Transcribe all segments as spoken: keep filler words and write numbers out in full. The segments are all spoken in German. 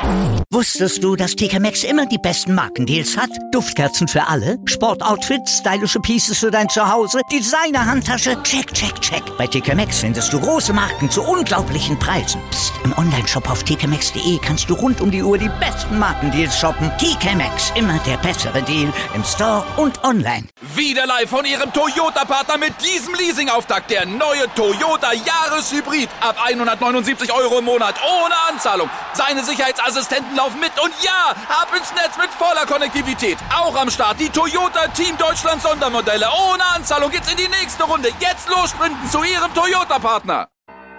Wusstest du, dass T K Maxx immer die besten Markendeals hat? Duftkerzen für alle, Sportoutfits, stylische Pieces für dein Zuhause, Designer-Handtasche, check, check, check. Bei T K Maxx findest du große Marken zu unglaublichen Preisen. Psst. Im Onlineshop auf t k maxx punkt d e kannst du rund um die Uhr die besten Markendeals shoppen. T K Maxx, immer der bessere Deal im Store und online. Wieder live von Ihrem Toyota-Partner mit diesem Leasing-Auftakt. Der neue Toyota Jahreshybrid. Ab hundertneunundsiebzig Euro im Monat. Ohne Anzahlung. Seine Sicherheitsassistenten laufen mit. Und ja, ab ins Netz mit voller Konnektivität. Auch am Start die Toyota Team Deutschland Sondermodelle. Ohne Anzahlung geht's in die nächste Runde. Jetzt los sprinten zu Ihrem Toyota-Partner.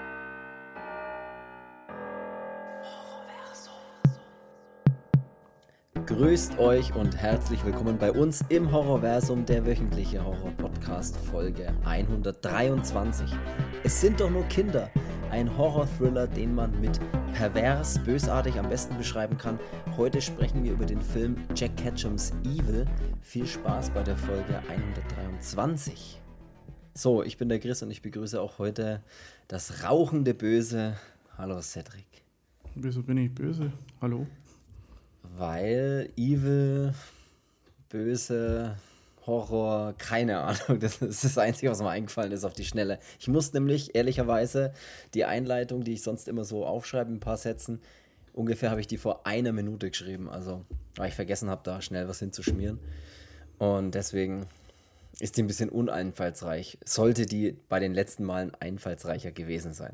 Grüßt euch und herzlich willkommen bei uns im Horrorversum, der wöchentliche Horror-Podcast, Folge hundertdreiundzwanzig. Es sind doch nur Kinder, ein Horror-Thriller, den man mit pervers, bösartig am besten beschreiben kann. Heute sprechen wir über den Film Jack Ketchums Evil. Viel Spaß bei der Folge hundertdreiundzwanzig. So, ich bin der Chris und ich begrüße auch heute das rauchende Böse. Hallo Cedric. Wieso bin ich böse? Hallo? Weil Evil, böse, Horror, keine Ahnung, das ist das Einzige, was mir eingefallen ist auf die Schnelle. Ich muss nämlich, ehrlicherweise, die Einleitung, die ich sonst immer so aufschreibe, in ein paar Sätzen, ungefähr habe ich die vor einer Minute geschrieben, also, weil ich vergessen habe, da schnell was hinzuschmieren. Und deswegen ist die ein bisschen uneinfallsreich. Sollte die bei den letzten Malen einfallsreicher gewesen sein.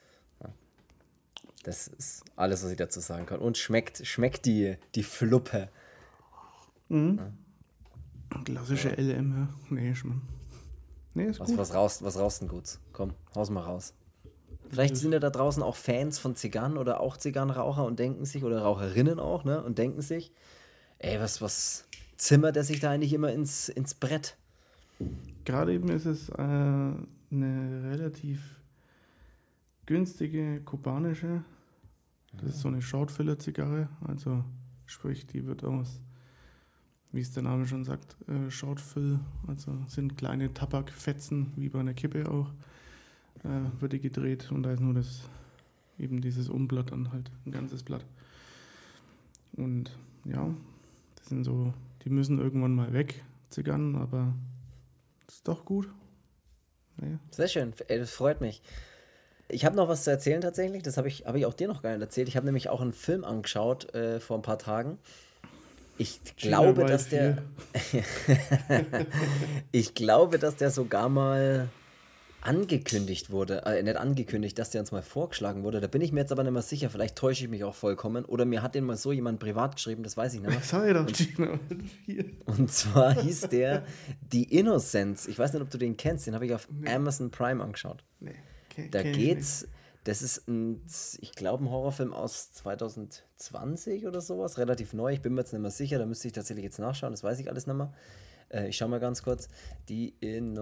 Das ist alles, was ich dazu sagen kann. Und schmeckt, schmeckt die, die Fluppe. Mhm. Ja. Klassische ja. L M, ja. Nee, schon. Nee, ist was, gut. Was raust, was raust denn gut? Komm, haus mal raus. Vielleicht sind ja da draußen auch Fans von Zigarren oder auch Zigarrenraucher und denken sich, oder Raucherinnen auch, ne? Und denken sich, ey, was, was zimmert der sich da eigentlich immer ins, ins Brett? Gerade eben ist es äh, eine relativ günstige kubanische. Das ist so eine Shortfiller-Zigarre, also sprich, die wird aus, wie es der Name schon sagt, äh, Shortfill, also sind kleine Tabakfetzen, wie bei einer Kippe auch, äh, wird die gedreht und da ist nur das, eben dieses Umblatt dann halt, ein ganzes Blatt. Und ja, das sind so, die müssen irgendwann mal weg, Zigarren, aber das ist doch gut. Naja. Sehr schön, das freut mich. Ich habe noch was zu erzählen tatsächlich, das habe ich, hab ich auch dir noch gar nicht erzählt. Ich habe nämlich auch einen Film angeschaut äh, vor ein paar Tagen. Ich glaube, dass der ich glaube, dass der sogar mal angekündigt wurde, äh, nicht angekündigt, dass der uns mal vorgeschlagen wurde. Da bin ich mir jetzt aber nicht mehr sicher, vielleicht täusche ich mich auch vollkommen. Oder mir hat den mal so jemand privat geschrieben, das weiß ich nicht mehr. Was habe ich doch Gino? Und zwar hieß der The Innocents. Ich weiß nicht, ob du den kennst, den habe ich auf nee. Amazon Prime angeschaut. Nee. Okay, da geht's, das ist ein, ich glaube, ein Horrorfilm aus zwanzig zwanzig oder sowas, relativ neu, ich bin mir jetzt nicht mehr sicher, da müsste ich tatsächlich jetzt nachschauen, das weiß ich alles nicht mehr. Äh, ich schau mal ganz kurz, Die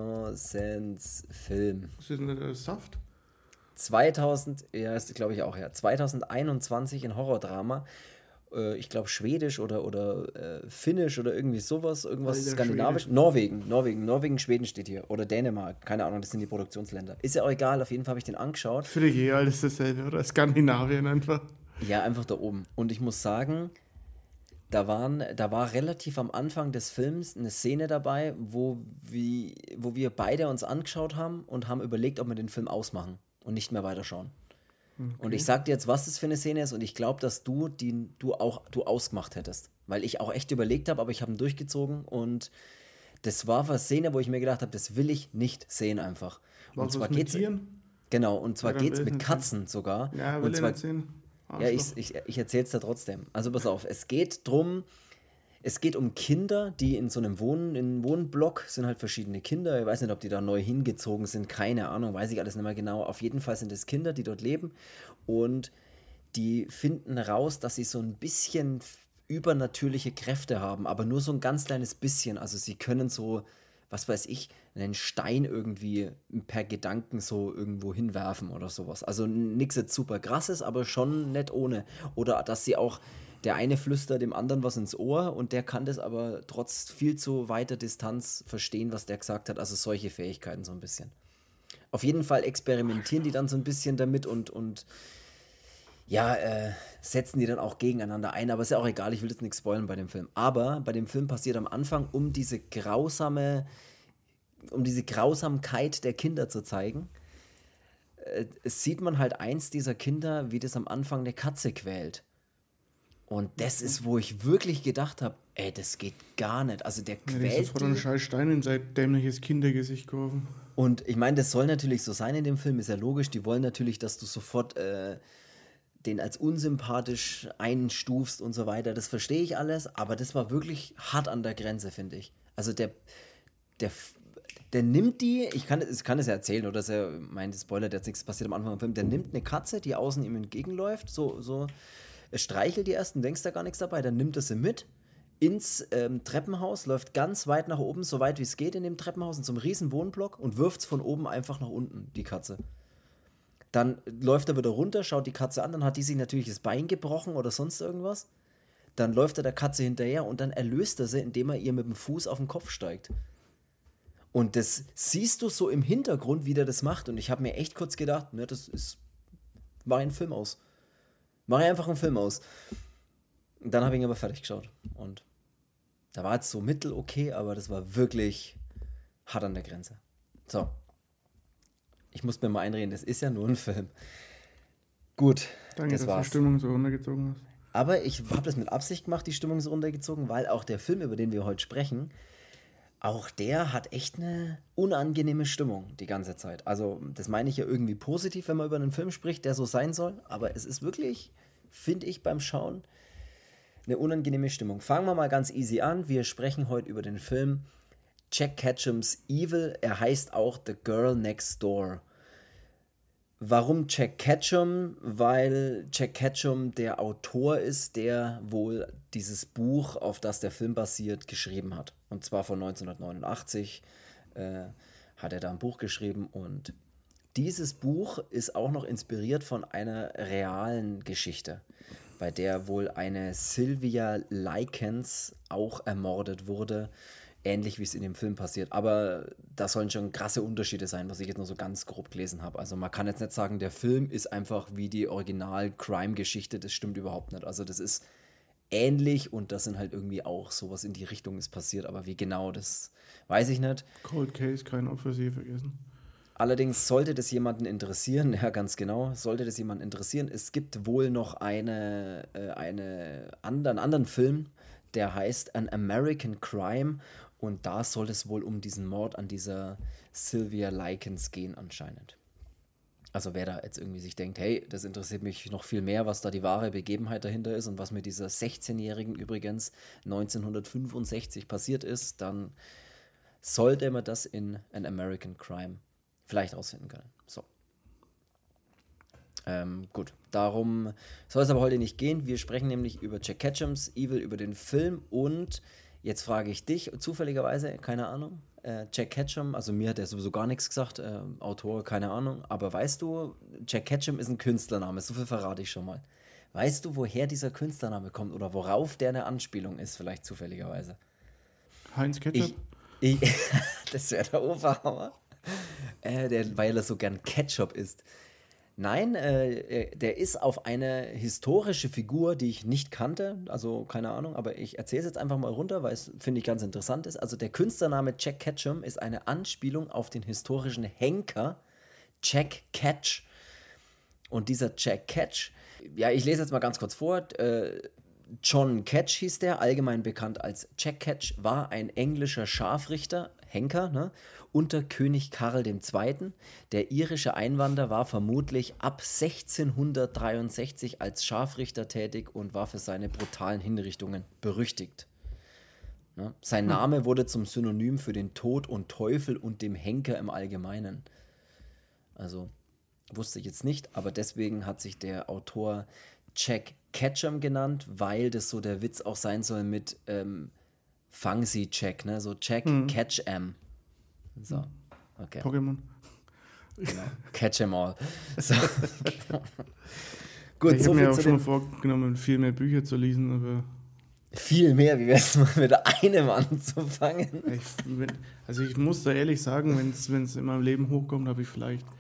Innocents-Film. Was ist denn der Saft? zweitausend, ja, ist glaube ich auch, ja, zweitausendeinundzwanzig ein Horrordrama. Ich glaube Schwedisch oder, oder äh, Finnisch oder irgendwie sowas, irgendwas Alter, skandinavisch. Schwedisch. Norwegen, Norwegen, Norwegen, Schweden steht hier. Oder Dänemark, keine Ahnung, das sind die Produktionsländer. Ist ja auch egal, auf jeden Fall habe ich den angeschaut. Für die G ist dasselbe, oder? Skandinavien einfach. Ja, einfach da oben. Und ich muss sagen, da, waren, da war relativ am Anfang des Films eine Szene dabei, wo, wie, wo wir beide uns angeschaut haben und haben überlegt, ob wir den Film ausmachen und nicht mehr weiterschauen. Okay. Und ich sag dir jetzt, was das für eine Szene ist und ich glaube, dass du die du auch du ausgemacht hättest. Weil ich auch echt überlegt habe, aber ich habe ihn durchgezogen und das war eine Szene, wo ich mir gedacht habe, das will ich nicht sehen einfach. Was und zwar mit geht's Tieren? Genau, und zwar ja, geht's mit Katzen sehen. Sogar. Ja, will und zwar, ich nicht sehen. ja, ich, ich, ich erzähl's dir trotzdem. Also pass auf, es geht drum, es geht um Kinder, die in so einem Wohn, in einem Wohnblock, sind halt verschiedene Kinder, ich weiß nicht, ob die da neu hingezogen sind, keine Ahnung, weiß ich alles nicht mehr genau. Auf jeden Fall sind es Kinder, die dort leben und die finden raus, dass sie so ein bisschen übernatürliche Kräfte haben, aber nur so ein ganz kleines bisschen. Also sie können so, was weiß ich, einen Stein irgendwie per Gedanken so irgendwo hinwerfen oder sowas. Also nichts jetzt super krasses, aber schon nicht ohne. Oder dass sie auch, der eine flüstert dem anderen was ins Ohr und der kann das aber trotz viel zu weiter Distanz verstehen, was der gesagt hat. Also solche Fähigkeiten so ein bisschen. Auf jeden Fall experimentieren die dann so ein bisschen damit und, und ja, äh, setzen die dann auch gegeneinander ein, aber ist ja auch egal, ich will jetzt nichts spoilern bei dem Film. Aber bei dem Film passiert am Anfang, um diese grausame, um diese Grausamkeit der Kinder zu zeigen, äh, sieht man halt eins dieser Kinder, wie das am Anfang eine Katze quält. Und das ist, wo ich wirklich gedacht habe, ey, das geht gar nicht. Also der Ja, quält der ist sofort einen scheiß Stein in sein dämliches Kindergesicht geworfen. Und ich meine, das soll natürlich so sein in dem Film, ist ja logisch. Die wollen natürlich, dass du sofort äh, den als unsympathisch einstufst und so weiter. Das verstehe ich alles, aber das war wirklich hart an der Grenze, finde ich. Also der, der, der nimmt die, ich kann, ich kann es ja erzählen, oder dass er meint, Spoiler, der hat nichts passiert am Anfang im Film, der nimmt eine Katze, die außen ihm entgegenläuft, so, so, er streichelt die erst und denkst da gar nichts dabei, dann nimmt er sie mit ins ähm, Treppenhaus, läuft ganz weit nach oben, so weit wie es geht in dem Treppenhaus, in so einem riesen Wohnblock und wirft es von oben einfach nach unten, die Katze. Dann läuft er wieder runter, schaut die Katze an, dann hat die sich natürlich das Bein gebrochen oder sonst irgendwas. Dann läuft er der Katze hinterher und dann erlöst er sie, indem er ihr mit dem Fuß auf den Kopf steigt. Und das siehst du so im Hintergrund, wie der das macht. Und ich habe mir echt kurz gedacht, ne, das ist, mach einen Film aus. Mach einfach einen Film aus. Und dann habe ich ihn aber fertig geschaut. Und da war jetzt so mittel okay, aber das war wirklich hart an der Grenze. So. Ich muss mir mal einreden, das ist ja nur ein Film. Gut, Danke, das dass war's. du die Stimmung so runtergezogen hast. Aber ich habe das mit Absicht gemacht, die Stimmung so runtergezogen, weil auch der Film, über den wir heute sprechen, auch der hat echt eine unangenehme Stimmung die ganze Zeit. Also das meine ich ja irgendwie positiv, wenn man über einen Film spricht, der so sein soll. Aber es ist wirklich, finde ich, beim Schauen eine unangenehme Stimmung. Fangen wir mal ganz easy an. Wir sprechen heute über den Film Jack Ketchums Evil. Er heißt auch The Girl Next Door. Warum Jack Ketchum? Weil Jack Ketchum der Autor ist, der wohl dieses Buch, auf das der Film basiert, geschrieben hat. Und zwar von neunzehnhundertneunundachtzig äh, hat er da ein Buch geschrieben. Und dieses Buch ist auch noch inspiriert von einer realen Geschichte, bei der wohl eine Sylvia Likens auch ermordet wurde, ähnlich wie es in dem Film passiert. Aber da sollen schon krasse Unterschiede sein, was ich jetzt nur so ganz grob gelesen habe. Also man kann jetzt nicht sagen, der Film ist einfach wie die Original-Crime-Geschichte, das stimmt überhaupt nicht. Also das ist ähnlich und das sind halt irgendwie auch sowas in die Richtung ist passiert, aber wie genau, das weiß ich nicht. Cold Case, kein Opfer, Sie vergessen. Allerdings sollte das jemanden interessieren, ja ganz genau, sollte das jemanden interessieren, es gibt wohl noch eine, äh, eine anderen, anderen Film, der heißt An American Crime und da soll es wohl um diesen Mord an dieser Sylvia Likens gehen anscheinend. Also wer da jetzt irgendwie sich denkt, hey, das interessiert mich noch viel mehr, was da die wahre Begebenheit dahinter ist und was mit dieser sechzehnjährigen übrigens neunzehnhundertfünfundsechzig passiert ist, dann sollte man das in An American Crime vielleicht rausfinden können. So. Ähm, gut, darum soll es aber heute nicht gehen. Wir sprechen nämlich über Jack Ketchums Evil, über den Film und jetzt frage ich dich, zufälligerweise, keine Ahnung, äh, Jack Ketchum, also mir hat er sowieso gar nichts gesagt, äh, Autor, keine Ahnung, aber weißt du, Jack Ketchum ist ein Künstlername, so viel verrate ich schon mal. Weißt du, woher dieser Künstlername kommt oder worauf der eine Anspielung ist, vielleicht zufälligerweise? Heinz Ketchup? Ich, ich, das wäre der Oberhammer. Äh, der, weil er so gern Ketchup isst. Nein, äh, der ist auf eine historische Figur, die ich nicht kannte, also keine Ahnung, aber ich erzähle es jetzt einfach mal runter, weil es, finde ich, ganz interessant ist. Also der Künstlername Jack Ketchum ist eine Anspielung auf den historischen Henker Jack Ketch. Und dieser Jack Ketch, ja, ich lese jetzt mal ganz kurz vor, äh, John Ketch hieß der, allgemein bekannt als Jack Ketch, war ein englischer Scharfrichter, Henker, ne, unter König Karl der Zweite. Der irische Einwanderer war vermutlich ab sechzehnhundertdreiundsechzig als Scharfrichter tätig und war für seine brutalen Hinrichtungen berüchtigt. Ne? Sein Name wurde zum Synonym für den Tod und Teufel und dem Henker im Allgemeinen. Also, wusste ich jetzt nicht, aber deswegen hat sich der Autor Jack Ketchum genannt, weil das so der Witz auch sein soll mit ähm, Fang sie Jack, ne? So Jack Mhm. Catch 'em. So, okay. Pokémon. Genau. Catch 'em all. So. Gut, Ich so habe mir viel auch zu schon dem. viel viel mehr Bücher zu lesen, aber Viel mehr, wie wär's mal mit einem anzufangen? ich, wenn, also ich muss da ehrlich sagen, wenn es in meinem Leben hochkommt, habe ich vielleicht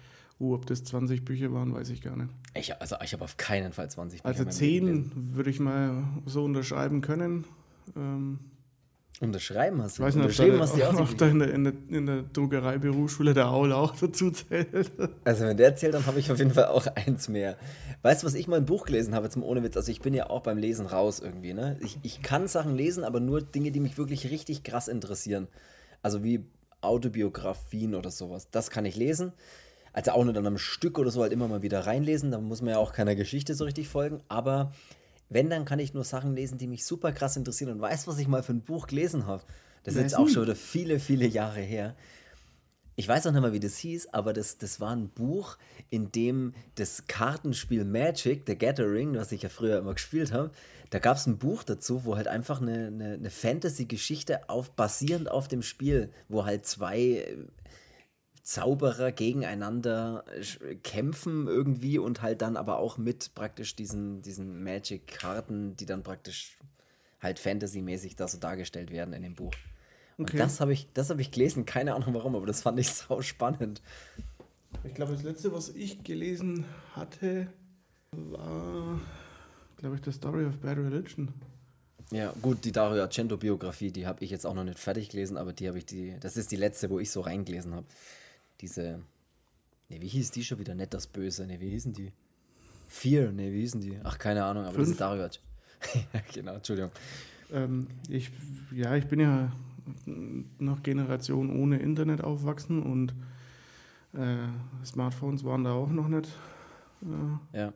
Uh, ob das zwanzig Bücher waren, weiß ich gar nicht. Ich, also ich habe auf keinen Fall zwanzig Bücher Also in meinem Leben gelesen. zehn würde ich mal so unterschreiben können. Ähm, Unterschreiben hast du? Ich weiß nicht, Unterschrieben ob hast du da, die ob da in, der, in, der, in der Druckerei-Berufsschule der Aul auch dazu zählt. Also wenn der zählt, dann habe ich auf jeden Fall auch eins mehr. Weißt du, was ich mal ein Buch gelesen habe, zum ohne Witz? Also ich bin ja auch beim Lesen raus irgendwie, ne? Ich, ich kann Sachen lesen, aber nur Dinge, die mich wirklich richtig krass interessieren. Also wie Autobiografien oder sowas. Das kann ich lesen. Also auch nur dann am Stück oder so halt immer mal wieder reinlesen. Da muss man ja auch keiner Geschichte so richtig folgen. Aber wenn, dann kann ich nur Sachen lesen, die mich super krass interessieren. Und weißt du, was ich mal für ein Buch gelesen habe? Das ist jetzt auch schon wieder viele, viele Jahre her. Ich weiß auch nicht mal, wie das hieß, aber das, das war ein Buch, in dem das Kartenspiel Magic, The Gathering, was ich ja früher immer gespielt habe, da gab es ein Buch dazu, wo halt einfach eine, eine, eine Fantasy-Geschichte auf, basierend auf dem Spiel, wo halt zwei Zauberer gegeneinander kämpfen irgendwie und halt dann aber auch mit praktisch diesen, diesen Magic-Karten, die dann praktisch halt Fantasy-mäßig da so dargestellt werden in dem Buch. Und Okay. das habe ich, das hab ich gelesen, keine Ahnung warum, aber das fand ich sau spannend. Ich glaube, das letzte, was ich gelesen hatte, war, glaube ich, The Story of Bad Religion. Ja, gut, die Dario Argento-Biografie, die habe ich jetzt auch noch nicht fertig gelesen, aber die habe ich, die, das ist die letzte, wo ich so reingelesen habe. Diese, ne, wie hieß die schon wieder? Nicht das Böse, ne, wie hießen die? Vier, ne, wie hießen die? Ach, keine Ahnung, aber Fünf? das ist Dario Argento. Ja, genau, Entschuldigung. Ähm, ich, ja, ich bin ja noch Generation ohne Internet aufwachsen und äh, Smartphones waren da auch noch nicht. Äh, Ja,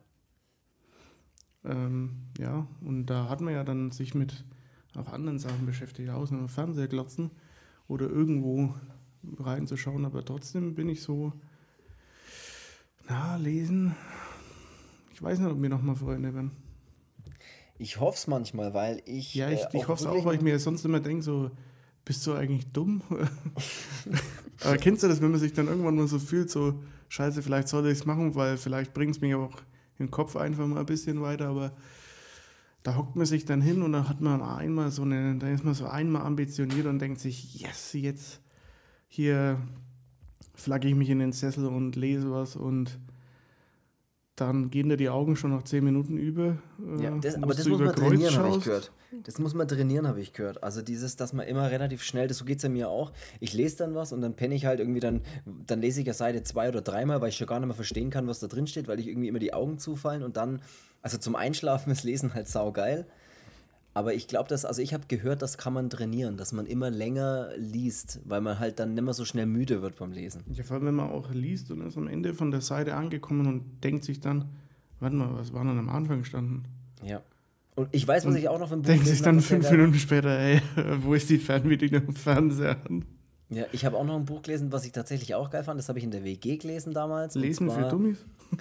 ähm, ja, und da hat man ja dann sich mit auch anderen Sachen beschäftigt, außer nur Fernseher glotzen oder irgendwo reinzuschauen, aber trotzdem bin ich so, na, lesen, ich weiß nicht, ob wir nochmal Freunde werden. ich hoffe es manchmal, weil ich. Ja, ich, äh, ich hoffe es auch, wirklich- weil ich mir sonst immer denke, so, bist du eigentlich dumm? Aber kennst du das, wenn man sich dann irgendwann mal so fühlt, so, scheiße, vielleicht sollte ich es machen, weil vielleicht bringt es mich auch im Kopf einfach mal ein bisschen weiter, aber da hockt man sich dann hin und dann hat man einmal so eine, da ist man so einmal ambitioniert und denkt sich, yes, jetzt hier flagge ich mich in den Sessel und lese was und dann gehen dir die Augen schon nach zehn Minuten über. äh, Ja, das, aber bis das du muss über man Kreuz trainieren, habe ich schaust. gehört. Das muss man trainieren, habe ich gehört. Also dieses, dass man immer relativ schnell, das, so geht es ja mir auch. Ich lese dann was und dann penne ich halt irgendwie, dann, dann lese ich ja Seite zwei oder dreimal, weil ich schon gar nicht mehr verstehen kann, was da drin steht, weil ich irgendwie immer die Augen zufallen und dann, also zum Einschlafen ist Lesen halt saugeil. Aber ich glaube, dass, also ich habe gehört, das kann man trainieren, dass man immer länger liest, weil man halt dann nicht mehr so schnell müde wird beim Lesen. Ja, vor allem, wenn man auch liest und ist am Ende von der Seite angekommen und denkt sich dann, warte mal, was war denn am Anfang gestanden? Ja. Und ich weiß, was ich auch noch im Buch Denkt sich gelesen dann habe, was sehr fünf geil war. Minuten später, ey, wo ist die Fernbedienung im Fernseher? Ja, ich habe auch noch ein Buch gelesen, was ich tatsächlich auch geil fand. Das habe ich in der W G gelesen damals. und Lesen für zwar- Dummies?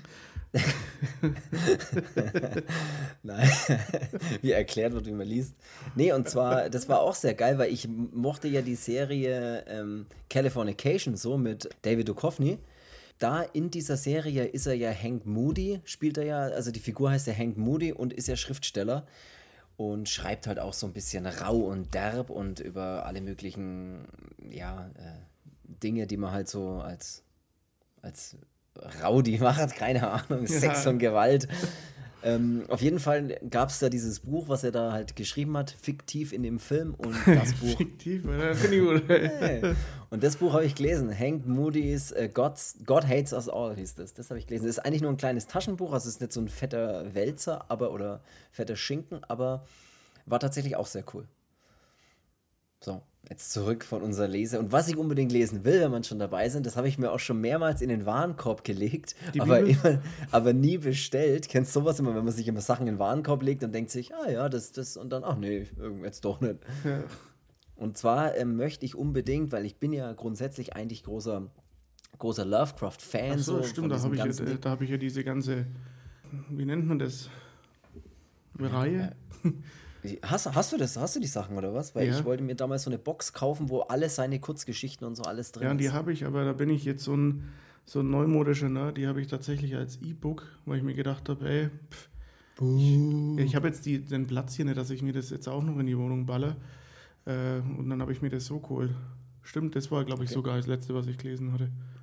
Nein, wie erklärt wird, wie man liest. Nee, und zwar, das war auch sehr geil, weil ich mochte ja die Serie ähm, Californication so mit David Duchovny. Da in dieser Serie ist er ja Hank Moody, spielt er ja, also die Figur heißt ja Hank Moody und ist ja Schriftsteller und schreibt halt auch so ein bisschen rau und derb und über alle möglichen, ja, äh, Dinge, die man halt so als, als Rowdy macht, keine Ahnung, Sex und Gewalt. Ähm, auf jeden Fall gab es da dieses Buch, was er da halt geschrieben hat, fiktiv in dem Film und das Buch. Fiktiv, oder? Finde ich gut. ey. Hey. Und das Buch habe ich gelesen. Hank Moody's äh, God's, God Hates Us All hieß das. Das habe ich gelesen. Das ist eigentlich nur ein kleines Taschenbuch, also es ist nicht so ein fetter Wälzer, aber oder fetter Schinken, aber war tatsächlich auch sehr cool. So, jetzt zurück von unserer Lese. Und was ich unbedingt lesen will, wenn man schon dabei sind, das habe ich mir auch schon mehrmals in den Warenkorb gelegt, Die aber, Bibel? immer, aber nie bestellt. Kennst du sowas immer, wenn man sich immer Sachen in den Warenkorb legt und denkt sich, ah ja, das, das und dann, ach nee, irgendwie jetzt doch nicht. Ja. Und zwar ähm, möchte ich unbedingt, weil ich bin ja grundsätzlich eigentlich großer, großer Lovecraft-Fan. Ach so, von stimmt, da diesem habe ich, ganzen ja, Ding. da hab ich ja diese ganze, wie nennt man das? Reihe? Hast, hast du das? Hast du die Sachen oder was? Weil Ja. ich wollte mir damals so eine Box kaufen, wo alle seine Kurzgeschichten und so alles drin Ja, die ist. habe ich, aber da bin ich jetzt so ein, so ein neumodischer Nerd, die habe ich tatsächlich als E-Book, weil ich mir gedacht habe, ey, pff, ich, ich habe jetzt die, den Platz hier nicht, dass ich mir das jetzt auch noch in die Wohnung baller. Äh, und dann habe ich mir das so geholt. Stimmt, das war, glaube ich, Okay. sogar das letzte, was ich gelesen hatte.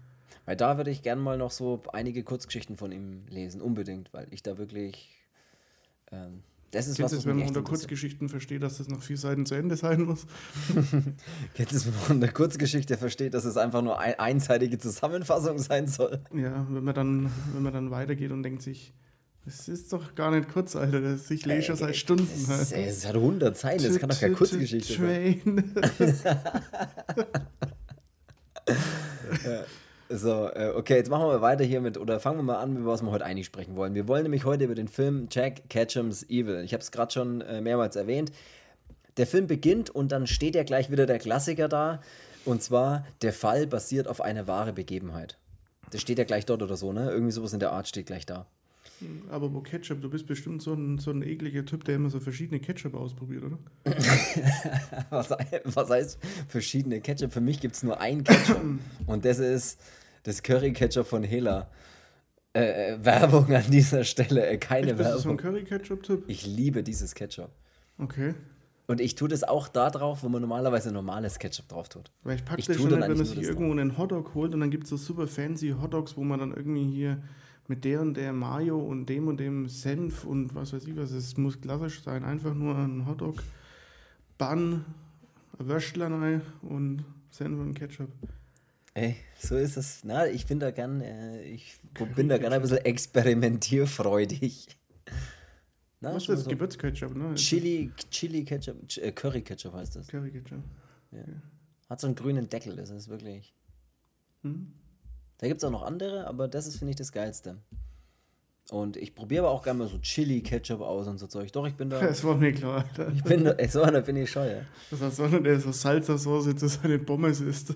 Weil da würde ich gerne mal noch so einige Kurzgeschichten von ihm lesen, unbedingt, weil ich da wirklich, ähm, das ist Kennst was, du es, was wenn mich man echt unter interessiert. Kurzgeschichten versteht, dass das nach vier Seiten zu Ende sein muss? Kennst du es, wenn man unter Kurzgeschichte versteht, dass es einfach nur eine einseitige Zusammenfassung sein soll? Ja, wenn man dann, wenn man dann weitergeht und denkt sich, das ist doch gar nicht kurz, Alter, das, ich lese schon seit Stunden. Das, ist, ey, das hat hundert Zeilen, das kann doch keine Kurzgeschichte sein. Ja. So, äh, okay, jetzt machen wir mal weiter hier mit, oder fangen wir mal an, über was wir heute eigentlich sprechen wollen. Wir wollen nämlich heute über den Film Jack Ketchum's Evil. Ich habe es gerade schon äh, mehrmals erwähnt. Der Film beginnt und dann steht ja gleich wieder der Klassiker da. Und zwar, der Fall basiert auf einer wahren Begebenheit. Das steht ja gleich dort oder so, ne? Irgendwie sowas in der Art steht gleich da. Aber wo Ketchup, du bist bestimmt so ein, so ein ekliger Typ, der immer so verschiedene Ketchup ausprobiert, oder? was, was heißt verschiedene Ketchup? Für mich gibt es nur ein Ketchup und das ist das Curry-Ketchup von Hela. Äh, äh, Werbung an dieser Stelle, äh, keine Echt, bist Werbung. du so ein Curry-Ketchup-Typ? Ich liebe dieses Ketchup. Okay. Und ich tue das auch da drauf, wo man normalerweise normales Ketchup drauf tut. Weil ich packe Ich das tue schon dann nicht, wenn man eigentlich sich nur das irgendwo einen Hotdog holt und dann gibt es so super fancy Hotdogs, wo man dann irgendwie hier mit der und der Mayo und dem und dem Senf und was weiß ich was, es muss klassisch sein, einfach nur ein Hotdog, Bun, ein Würstlein rein und Senf und Ketchup. Ey, so ist es. Na, ich bin da gern, äh, ich bin da gern ein bisschen experimentierfreudig. Na, Was ist schon das? so Gewürzketchup, ne? Chili, Chili Ketchup, Ch- äh, Curry Ketchup heißt das. Curry-Ketchup. Hat so einen grünen Deckel, das ist wirklich. Hm? Da gibt es auch noch andere, aber das ist, finde ich, das Geilste. Und ich probiere aber auch gerne mal so Chili-Ketchup aus und so Zeug. Doch, ich bin da. Das war mir klar, Alter. Ich bin da, ey, so einer bin ich schon, ja. Das heißt, sondern der so Salsa-Sauce zu seine Pommes isst.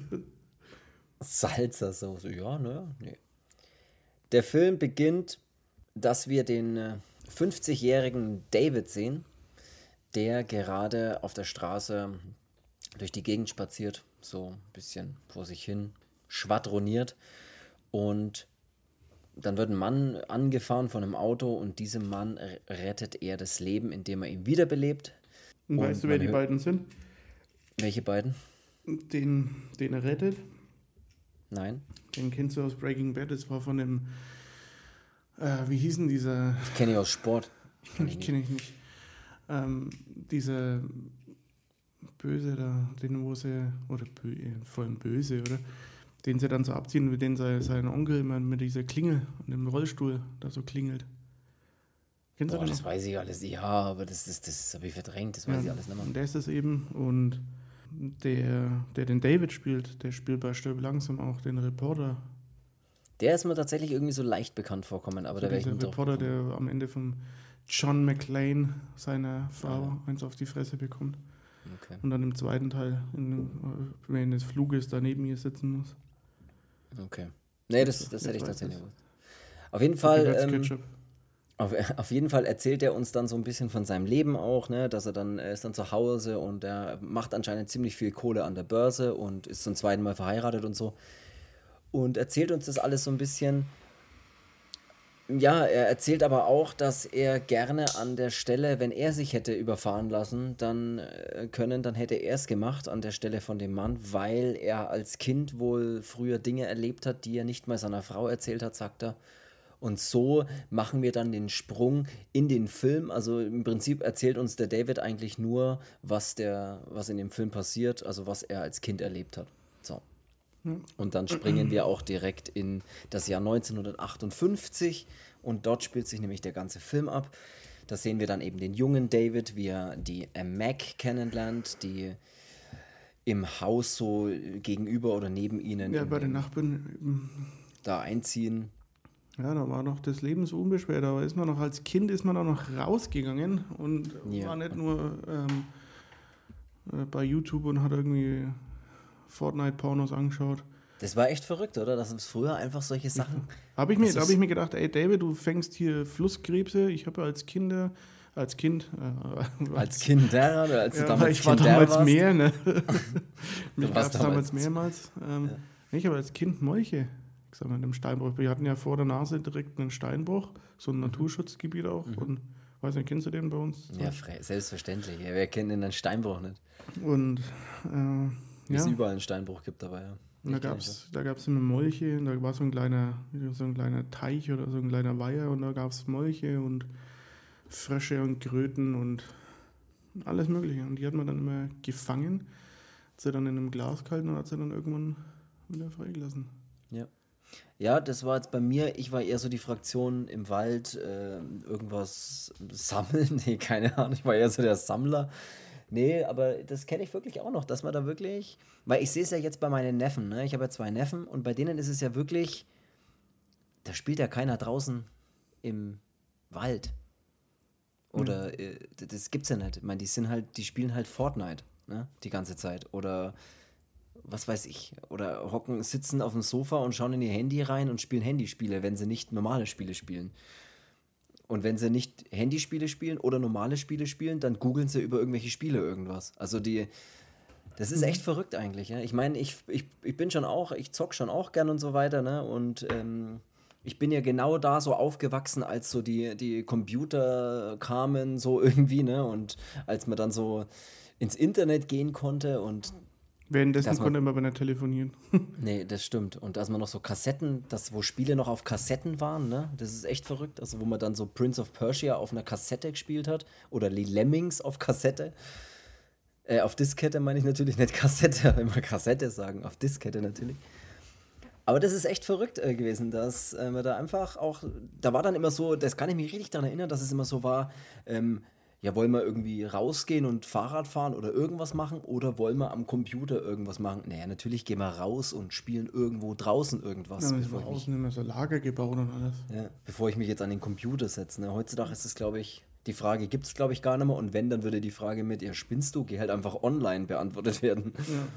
Salsa-Sauce, ja, ne? Nee. Der Film beginnt, dass wir den äh, fünfzigjährigen David sehen, der gerade auf der Straße durch die Gegend spaziert, so ein bisschen vor sich hin schwadroniert. Und dann wird ein Mann angefahren von einem Auto und diesem Mann r- rettet er das Leben, indem er ihn wiederbelebt. Und weißt du, wer man die hört- beiden sind? Welche beiden? Den, den er rettet, Nein. den kennst du aus Breaking Bad, das war von dem, äh, wie hieß denn dieser, Kenne ich aus Sport. ich kenne ich nicht, ähm, dieser Böse da, den wo sie, oder bö, vor allem Böse, oder? Den sie dann so abziehen, mit dem sein, sein Onkel immer mit dieser Klingel und dem Rollstuhl da so klingelt. Kennst Boah, du den das noch? weiß ich alles. Ja, aber das ist, das habe ich verdrängt, das weiß ich alles nicht mehr. Und der ist das eben. Und der, der den David spielt, der spielt bei Stirb langsam auch den Reporter. Der ist mir tatsächlich irgendwie so leicht bekannt vorkommen, aber So da wäre ich dieser nicht drauf Reporter, gekommen. der am Ende von John McClane, seiner Frau, eins auf die Fresse bekommt. Okay. Und dann im zweiten Teil in, während des Fluges daneben ihr sitzen muss. Okay. Nee, das, das Jetzt hätte ich weiß tatsächlich ich's. gewusst. Auf jeden Fall, ähm, Gewürzketchup. auf, auf jeden Fall erzählt er uns dann so ein bisschen von seinem Leben auch, ne, dass er dann, er ist dann zu Hause und er macht anscheinend ziemlich viel Kohle an der Börse und ist zum zweiten Mal verheiratet und so. Und erzählt uns das alles so ein bisschen. Ja, er erzählt aber auch, dass er gerne an der Stelle, wenn er sich hätte überfahren lassen, dann äh, können, dann hätte er es gemacht an der Stelle von dem Mann, weil er als Kind wohl früher Dinge erlebt hat, die er nicht mal seiner Frau erzählt hat, sagt er. Und so machen wir dann den Sprung in den Film. Also im Prinzip erzählt uns der David eigentlich nur, was, der, was in dem Film passiert, also was er als Kind erlebt hat. So. Und dann springen wir auch direkt in das Jahr neunzehnhundertachtundfünfzig und dort spielt sich nämlich der ganze Film ab. Da sehen wir dann eben den jungen David, wie er die äh, Mac kennenlernt, die im Haus so gegenüber oder neben ihnen Ja, in bei den den- Nachbarn. eben, da einziehen. Ja, da war noch das Leben so unbeschwert. Aber ist man noch als Kind ist man auch noch rausgegangen und Ja. war nicht nur ähm, äh, bei YouTube und hat irgendwie Fortnite-Pornos angeschaut. Das war echt verrückt, oder? Dass es früher einfach solche Sachen... Habe ich, mir- Das da hab ist- ich mir gedacht, ey David, du fängst hier Flusskrebse. Ich habe ja als Kinder, als Kind, äh, Als Kinder oder als du ja, damals ich war Kinder damals warst? mehr, ne? Mich warst gab es damals damals- mehrmals. Ähm, Ich habe als Kind Molche gesammelt im Steinbruch. Wir hatten ja vor der Nase direkt einen Steinbruch, so ein Naturschutzgebiet auch. Und weiß nicht, kennst du den bei uns? Ja, fre- selbstverständlich. Ja, wer kennt denn einen Steinbruch nicht? Und äh, Wie es ja, überall einen Steinbruch gibt dabei, ja. Und da gab es da gab's immer Molche, und da war so ein kleiner, so ein kleiner Teich oder so ein kleiner Weiher, und da gab es Molche und Frösche und Kröten und alles Mögliche. Und die hat man dann immer gefangen, hat sie dann in einem Glas gehalten und hat sie dann irgendwann wieder freigelassen. Ja. Ja, das war jetzt bei mir, ich war eher so die Fraktion im Wald, äh, irgendwas sammeln. Nee, keine Ahnung, ich war eher so der Sammler. Nee, aber das kenne ich wirklich auch noch, dass man da wirklich, weil ich sehe es ja jetzt bei meinen Neffen, ne? Ich habe ja zwei Neffen und bei denen ist es ja wirklich, da spielt ja keiner draußen im Wald. Oder äh, d- das gibt's ja nicht. Ich meine, die sind halt, die spielen halt Fortnite, ne? Die ganze Zeit. Oder was weiß ich. Oder hocken, sitzen auf dem Sofa und schauen in ihr Handy rein und spielen Handyspiele, wenn sie nicht normale Spiele spielen. Und wenn sie nicht Handyspiele spielen oder normale Spiele spielen, dann googeln sie über irgendwelche Spiele irgendwas. Also die, das ist echt verrückt eigentlich. Ja? Ich meine, ich, ich, ich bin schon auch, ich zock schon auch gern und so weiter, ne? Und ähm, ich bin ja genau da so aufgewachsen, als so die, die Computer kamen, so irgendwie, ne? Und als man dann so ins Internet gehen konnte und Währenddessen dass man, konnte man aber nicht telefonieren. nee, das stimmt. Und dass man noch so Kassetten, das, wo Spiele noch auf Kassetten waren, ne? Das ist echt verrückt. Also wo man dann so Prince of Persia auf einer Kassette gespielt hat oder die Lemmings auf Kassette. Äh, auf Diskette meine ich natürlich, nicht Kassette, immer Kassette sagen, auf Diskette natürlich. Aber das ist echt verrückt äh, gewesen, dass äh, man da einfach auch, da war dann immer so, das kann ich mich richtig daran erinnern, dass es immer so war, ähm, ja, wollen wir irgendwie rausgehen und Fahrrad fahren oder irgendwas machen oder wollen wir am Computer irgendwas machen? Naja, natürlich gehen wir raus und spielen irgendwo draußen irgendwas, Ja, dann ist bevor, nach ich mich, außen immer so Lager gebaut und alles. ja, bevor ich mich jetzt an den Computer setze. Ne? Heutzutage ist es, glaube ich, die Frage gibt es, glaube ich, gar nicht mehr. Und wenn, dann würde die Frage mit, ja, spinnst du, geh halt einfach online beantwortet werden.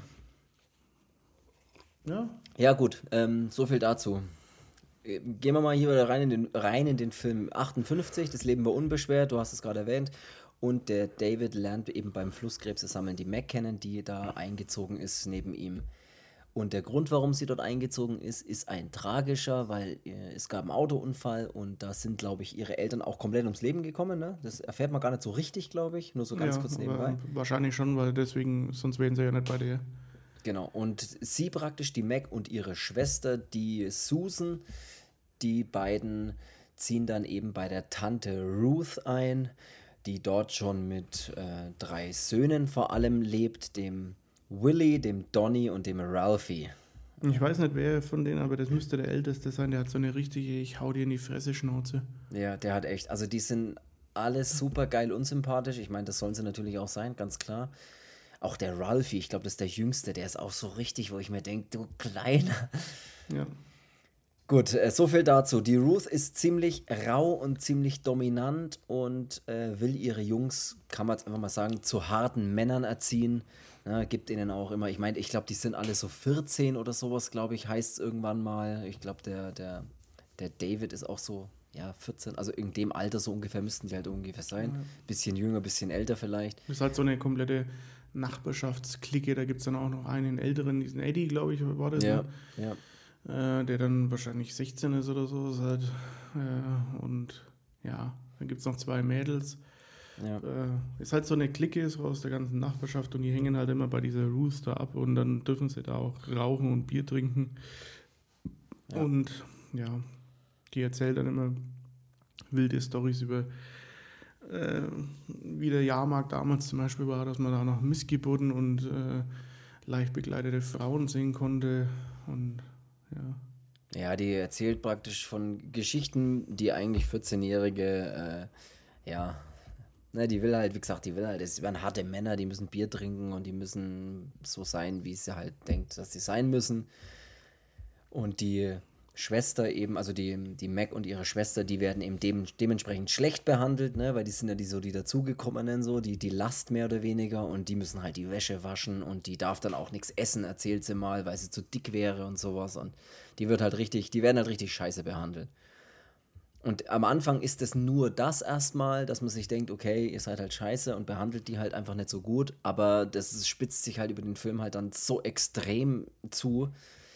Ja. Ja, Ja, gut, ähm, so viel dazu. Äh, Gehen wir mal hier wieder rein in den, rein in den Film achtundfünfzig, das Leben war unbeschwert, du hast es gerade erwähnt. Und der David lernt eben beim Flusskrebse sammeln die Mac kennen, die da eingezogen ist neben ihm. Und der Grund, warum sie dort eingezogen ist, ist ein tragischer, weil äh, es gab einen Autounfall und da sind, glaube ich, ihre Eltern auch komplett ums Leben gekommen. Ne? Das erfährt man gar nicht so richtig, glaube ich, nur so ganz ja, kurz aber nebenbei. wahrscheinlich schon, weil deswegen, sonst wären sie ja nicht bei dir. Genau, und sie praktisch, die Mac und ihre Schwester, die Susan, die beiden ziehen dann eben bei der Tante Ruth ein, die dort schon mit äh, drei Söhnen vor allem lebt, dem Willie, dem Donny und dem Ralphie. Ich weiß nicht, wer von denen, aber das müsste der Älteste sein. Der hat so eine richtige, ich hau dir in die Fresse Schnauze. Ja, der hat echt, also die sind alle super geil unsympathisch. Ich meine, das sollen sie natürlich auch sein, ganz klar. Auch der Ralphie, ich glaube, das ist der Jüngste, der ist auch so richtig, wo ich mir denke, du Kleiner. Ja. Gut, äh, so viel dazu. Die Ruth ist ziemlich rau und ziemlich dominant und äh, will ihre Jungs, kann man jetzt einfach mal sagen, zu harten Männern erziehen. Ja, gibt ihnen auch immer, ich meine, ich glaube, die sind alle so vierzehn oder sowas, glaube ich, heißt es irgendwann mal. Ich glaube, der, der, der David ist auch so, ja, vierzehn, also in dem Alter so ungefähr müssten die halt ungefähr sein. Bisschen jünger, bisschen älter vielleicht. Das ist halt so eine komplette Nachbarschaftsklicke. Da gibt es dann auch noch einen älteren, diesen Eddie, glaube ich, war das. Ja, Ne? ja. Äh, der dann wahrscheinlich sechzehn ist oder so. Ist halt, äh, und ja, dann gibt es noch zwei Mädels. Ja. Äh, ist halt so eine Clique so aus der ganzen Nachbarschaft und die hängen halt immer bei dieser Ruth da ab und dann dürfen sie da auch rauchen und Bier trinken. Ja. Und ja, die erzählt dann immer wilde Storys über äh, wie der Jahrmarkt damals zum Beispiel war, dass man da noch Missgeburten und äh, leicht begleitete Frauen sehen konnte und ja. Ja, die erzählt praktisch von Geschichten, die eigentlich vierzehnjährige, äh, ja, ne, die will halt, wie gesagt, die will halt, es werden harte Männer, die müssen Bier trinken und die müssen so sein, wie sie halt denkt, dass sie sein müssen. Und die Schwester eben, also die, die Mac und ihre Schwester, die werden eben dem, dementsprechend schlecht behandelt, ne, weil die sind ja die so die dazugekommenen, so, die, die Last mehr oder weniger und die müssen halt die Wäsche waschen und die darf dann auch nichts essen, erzählt sie mal, weil sie zu dick wäre und sowas und die wird halt richtig, die werden halt richtig scheiße behandelt. Und am Anfang ist es nur das erstmal, dass man sich denkt, okay, ihr seid halt scheiße und behandelt die halt einfach nicht so gut, aber das ist, spitzt sich halt über den Film halt dann so extrem zu.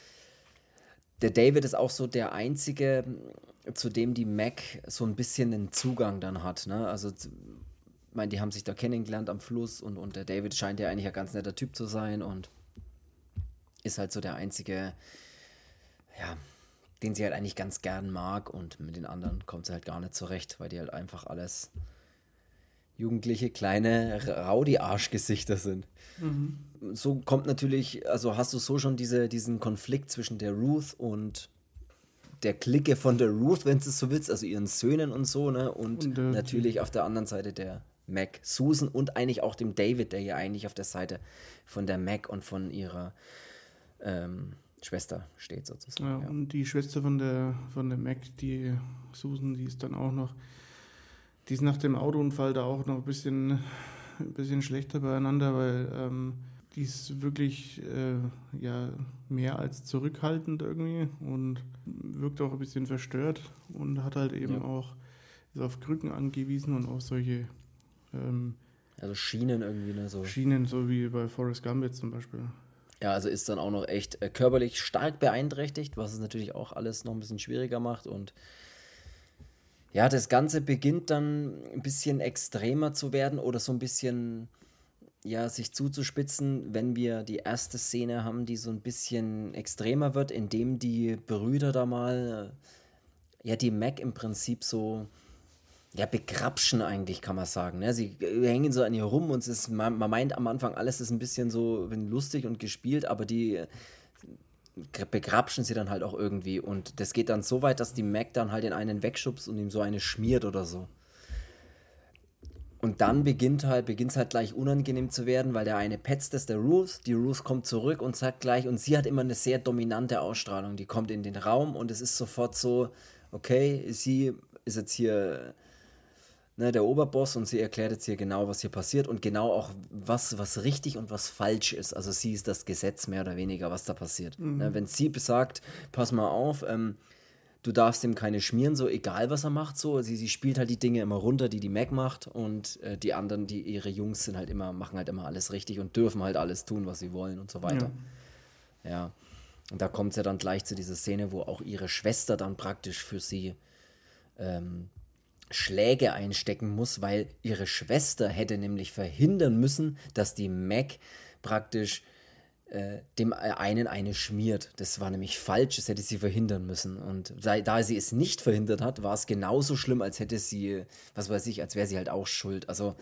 Der David ist auch so der Einzige, zu dem die Mac so ein bisschen einen Zugang dann hat, ne? Also, ich meine, die haben sich da kennengelernt am Fluss und, und der David scheint ja eigentlich ein ganz netter Typ zu sein und ist halt so der einzige, ja, den sie halt eigentlich ganz gern mag und mit den anderen kommt sie halt gar nicht zurecht, weil die halt einfach alles jugendliche, kleine Rowdy-Arschgesichter sind. Mhm. So kommt natürlich, also hast du so schon diese, diesen Konflikt zwischen der Ruth und der Clique von der Ruth, wenn du es so willst, also ihren Söhnen und so, ne? Und, und äh, natürlich auf der anderen Seite der Mac, Susan und eigentlich auch dem David, der ja eigentlich auf der Seite von der Mac und von ihrer ähm, Schwester steht sozusagen. Ja, ja, und die Schwester von der, von der Mac, die Susan, die ist dann auch noch, die ist nach dem Autounfall da auch noch ein bisschen, ein bisschen schlechter beieinander, weil ähm, die ist wirklich äh, ja, mehr als zurückhaltend irgendwie und wirkt auch ein bisschen verstört und hat halt eben ja. auch, ist auf Krücken angewiesen und auf solche ähm, also Schienen irgendwie, ne? So. Schienen, so wie bei Forrest Gump jetzt zum Beispiel. Ja, also ist dann auch noch echt äh, körperlich stark beeinträchtigt, was es natürlich auch alles noch ein bisschen schwieriger macht und ja, das Ganze beginnt dann ein bisschen extremer zu werden oder so ein bisschen, ja, sich zuzuspitzen, wenn wir die erste Szene haben, die so ein bisschen extremer wird, indem die Brüder da mal, ja, die Mac im Prinzip so, ja, begrapschen eigentlich, kann man sagen. Ne? Sie hängen so an ihr rum und es ist, man, man meint am Anfang, alles ist ein bisschen so lustig und gespielt, aber die begrapschen sie dann halt auch irgendwie und das geht dann so weit, dass die Mac dann halt den einen wegschubst und ihm so eine schmiert oder so. Und dann beginnt halt, beginnt es halt gleich unangenehm zu werden, weil der eine petzt es der Ruth, die Ruth kommt zurück und sagt gleich, und sie hat immer eine sehr dominante Ausstrahlung, die kommt in den Raum und es ist sofort so, okay, sie ist jetzt hier ne, der Oberboss und sie erklärt jetzt hier genau, was hier passiert und genau auch, was, was richtig und was falsch ist. Also sie ist das Gesetz mehr oder weniger, was da passiert. Mhm. Ne, wenn sie besagt, pass mal auf, ähm, du darfst ihm keine schmieren, so egal was er macht, so. Sie, sie spielt halt die Dinge immer runter, die die Mac macht und äh, die anderen, die ihre Jungs sind halt immer, machen halt immer alles richtig und dürfen halt alles tun, was sie wollen und so weiter. Ja. ja. Und da kommt es ja dann gleich zu dieser Szene, wo auch ihre Schwester dann praktisch für sie ähm, Schläge einstecken muss, weil ihre Schwester hätte nämlich verhindern müssen, dass die Mac praktisch äh, dem einen eine schmiert. Das war nämlich falsch, das hätte sie verhindern müssen. Und da, da sie es nicht verhindert hat, war es genauso schlimm, als hätte sie, was weiß ich, als wäre sie halt auch schuld. Also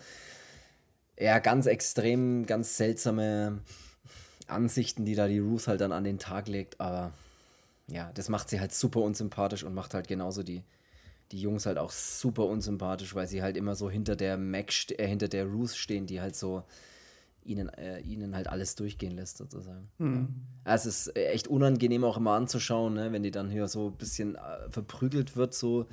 ja, ganz extrem, ganz seltsame Ansichten, die da die Ruth halt dann an den Tag legt, aber ja, das macht sie halt super unsympathisch und macht halt genauso die die Jungs halt auch super unsympathisch, weil sie halt immer so hinter der Mac, äh, hinter der Ruth stehen, die halt so ihnen, äh, ihnen halt alles durchgehen lässt, sozusagen. Mhm. Ja. Es ist echt unangenehm auch immer anzuschauen, ne, wenn die dann hier so ein bisschen äh, verprügelt wird, so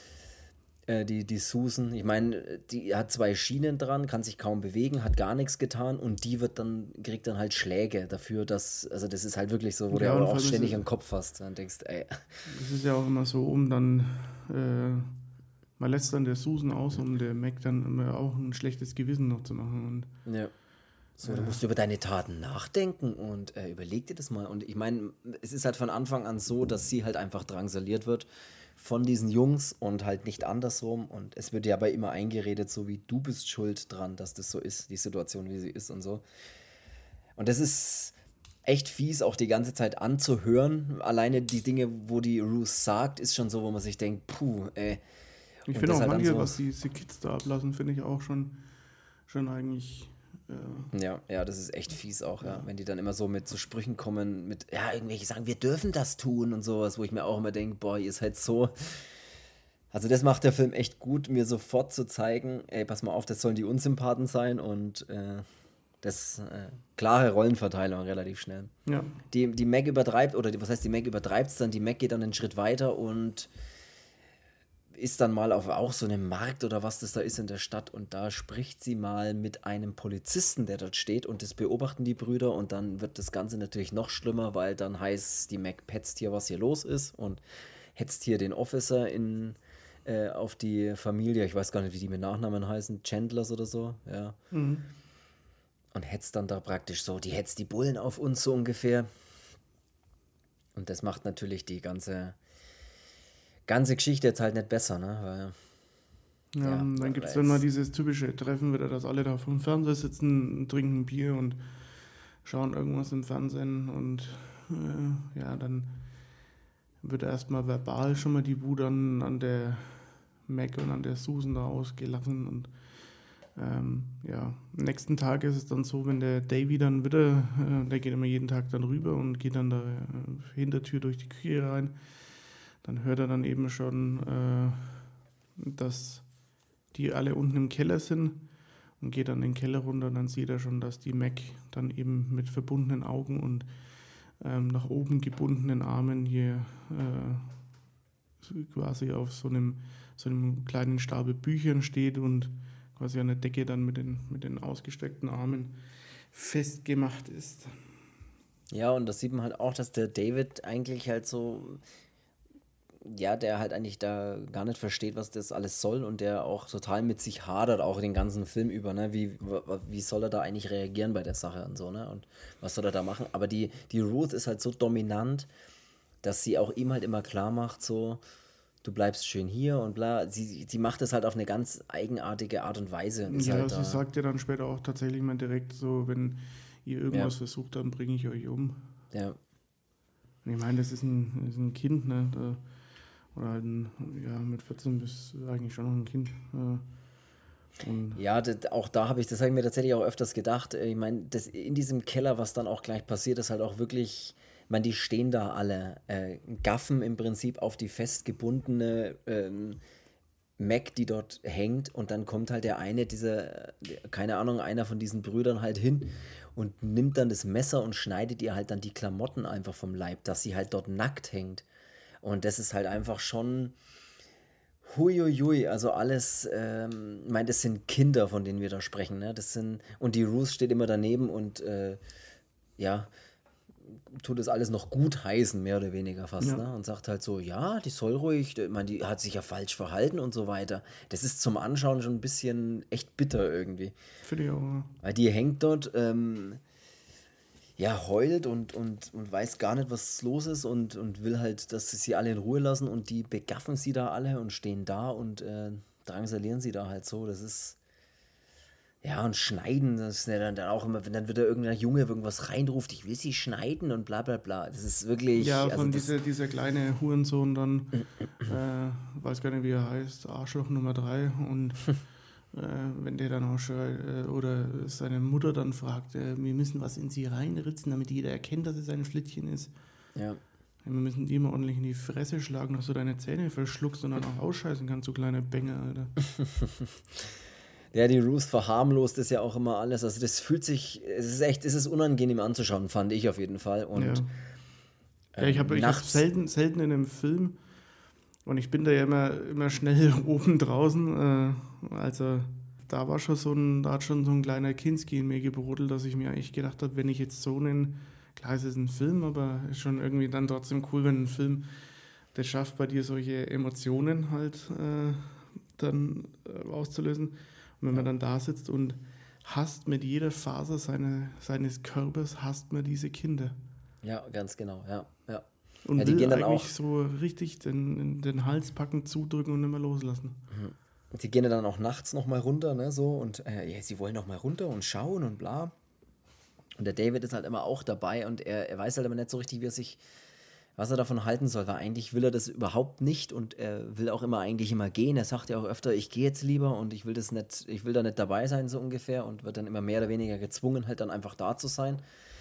äh, die, die Susan. Ich meine, die hat zwei Schienen dran, kann sich kaum bewegen, hat gar nichts getan und die wird dann, kriegt dann halt Schläge dafür, dass, also das ist halt wirklich so, wo ja, du auch ständig am Kopf hast und denkst, ey. Das ist ja auch immer so, um dann Äh, man lässt dann der Susan aus, um der Mac dann immer auch ein schlechtes Gewissen noch zu machen. Und, ja. So, äh, du musst über deine Taten nachdenken und äh, überleg dir das mal. Und ich meine, es ist halt von Anfang an so, dass sie halt einfach drangsaliert wird von diesen Jungs und halt nicht andersrum. Und es wird ja aber immer eingeredet, so wie du bist schuld dran, dass das so ist, die Situation, wie sie ist und so. Und das ist echt fies, auch die ganze Zeit anzuhören. Alleine die Dinge, wo die Ruth sagt, ist schon so, wo man sich denkt, puh, ey. Ich finde auch halt manche, so, was die, die Kids da ablassen, finde ich auch schon, schon eigentlich. Äh ja, ja, das ist echt fies auch, ja. ja. Wenn die dann immer so mit so Sprüchen kommen, mit, ja, irgendwelche sagen, wir dürfen das tun und sowas, wo ich mir auch immer denke, boah, ihr seid so. Also, das macht der Film echt gut, mir sofort zu zeigen, ey, pass mal auf, das sollen die Unsympathen sein und äh, das äh, klare Rollenverteilung relativ schnell. Ja. Die, die Mac übertreibt, oder die, was heißt, die Mac übertreibt es dann, die Mac geht dann einen Schritt weiter und ist dann mal auf auch so einem Markt oder was das da ist in der Stadt und da spricht sie mal mit einem Polizisten, der dort steht und das beobachten die Brüder und dann wird das Ganze natürlich noch schlimmer, weil dann heißt, die Mac petzt hier, was hier los ist und hetzt hier den Officer in, äh, auf die Familie, ich weiß gar nicht, wie die mit Nachnamen heißen, Chandlers oder so, ja. Mhm. Und hetzt dann da praktisch so, die hetzt die Bullen auf uns so ungefähr. Und das macht natürlich die ganze, ganze Geschichte jetzt halt nicht besser, ne? Weil, ja, ja, dann gibt es dann mal dieses typische Treffen wieder, dass alle da vor dem Fernseher sitzen, trinken Bier und schauen irgendwas im Fernsehen und äh, ja, dann wird erstmal verbal schon mal die Wut an, an der Mac und an der Susan da ausgelassen und ähm, ja, am nächsten Tag ist es dann so, wenn der Davy dann wieder, äh, der geht immer jeden Tag dann rüber und geht dann da äh, Hintertür durch die Küche rein, dann hört er dann eben schon, äh, dass die alle unten im Keller sind und geht dann in den Keller runter und dann sieht er schon, dass die Mac dann eben mit verbundenen Augen und ähm, nach oben gebundenen Armen hier äh, quasi auf so einem, so einem kleinen Stapel Büchern steht und quasi an der Decke dann mit den, mit den ausgestreckten Armen festgemacht ist. Ja, und das sieht man halt auch, dass der David eigentlich halt so, ja, der halt eigentlich da gar nicht versteht, was das alles soll und der auch total mit sich hadert, auch den ganzen Film über, ne, wie, wie soll er da eigentlich reagieren bei der Sache und so, ne, und was soll er da machen, aber die, die Ruth ist halt so dominant, dass sie auch ihm halt immer klar macht, so, du bleibst schön hier und bla. Sie, sie macht das halt auf eine ganz eigenartige Art und Weise. Und ja, halt sie da, sagt ja dann später auch tatsächlich mal direkt so, wenn ihr irgendwas ja. versucht, dann bringe ich euch um. Ja. Und ich meine, das ist ein, ist ein Kind, ne? Da, oder halt ein, ja, mit vierzehn bist du eigentlich schon noch ein Kind. Und ja, das, auch da habe ich, das habe ich mir tatsächlich auch öfters gedacht. Ich meine, das in diesem Keller, was dann auch gleich passiert, ist halt auch wirklich. Ich meine, die stehen da alle, äh, gaffen im Prinzip auf die festgebundene ähm, Mac, die dort hängt und dann kommt halt der eine, dieser, keine Ahnung, einer von diesen Brüdern halt hin und nimmt dann das Messer und schneidet ihr halt dann die Klamotten einfach vom Leib, dass sie halt dort nackt hängt. Und das ist halt einfach schon huiuiui, also alles, ähm, ich meine, das sind Kinder, von denen wir da sprechen, ne? Das sind, und die Ruth steht immer daneben und äh, ja, tut das alles noch gut heißen, mehr oder weniger fast, ja. Ne? Und sagt halt so, ja, die soll ruhig, ich meine, die hat sich ja falsch verhalten und so weiter. Das ist zum Anschauen schon ein bisschen echt bitter irgendwie. Finde ich auch. Ja. Weil die hängt dort, ähm, ja, heult und, und, und weiß gar nicht, was los ist und, und will halt, dass sie sie alle in Ruhe lassen und die begaffen sie da alle und stehen da und äh, drangsalieren sie da halt so. Das ist ja, und schneiden, das ist ja dann, dann auch immer, wenn dann wieder irgendein Junge irgendwas reinruft, ich will sie schneiden und bla bla bla. Das ist wirklich. Ja, von also dieser, dieser kleine Hurensohn dann, äh, weiß gar nicht, wie er heißt, Arschloch Nummer drei. Und äh, wenn der dann auch schreit, äh, oder seine Mutter dann fragt, äh, wir müssen was in sie reinritzen, damit jeder erkennt, dass es ein Schlittchen ist. Ja. Wir müssen die immer ordentlich in die Fresse schlagen, dass du deine Zähne verschluckst und dann auch ausscheißen kannst, du kleine Bänge, Alter. Ja, die Ruth verharmlost ist ja auch immer alles. Also das fühlt sich, es ist echt, es ist unangenehm anzuschauen, fand ich auf jeden Fall. Und ja. Ja, ich habe hab selten, selten in einem Film, und ich bin da ja immer, immer schnell oben draußen, äh, also da war schon so ein, da hat schon so ein kleiner Kinski in mir gebrodelt, dass ich mir eigentlich gedacht habe, wenn ich jetzt so einen, klar es ist ein Film, aber ist schon irgendwie dann trotzdem cool, wenn ein Film, der schafft bei dir solche Emotionen halt äh, dann äh, auszulösen. Und wenn man dann da sitzt und hasst mit jeder Faser seine, seines Körpers, hasst man diese Kinder. Ja, ganz genau, ja. ja. Und ja, die will gehen dann eigentlich auch, so richtig den, den Hals packen, zudrücken und nicht mehr loslassen. Die gehen dann auch nachts nochmal runter, ne, so, und äh, ja, sie wollen nochmal runter und schauen und bla. Und der David ist halt immer auch dabei und er, er weiß halt immer nicht so richtig, wie er sich, was er davon halten soll, weil eigentlich will er das überhaupt nicht und er will auch immer eigentlich immer gehen. Er sagt ja auch öfter, ich gehe jetzt lieber und ich will das nicht, ich will da nicht dabei sein, so ungefähr, und wird dann immer mehr oder weniger gezwungen, halt dann einfach da zu sein.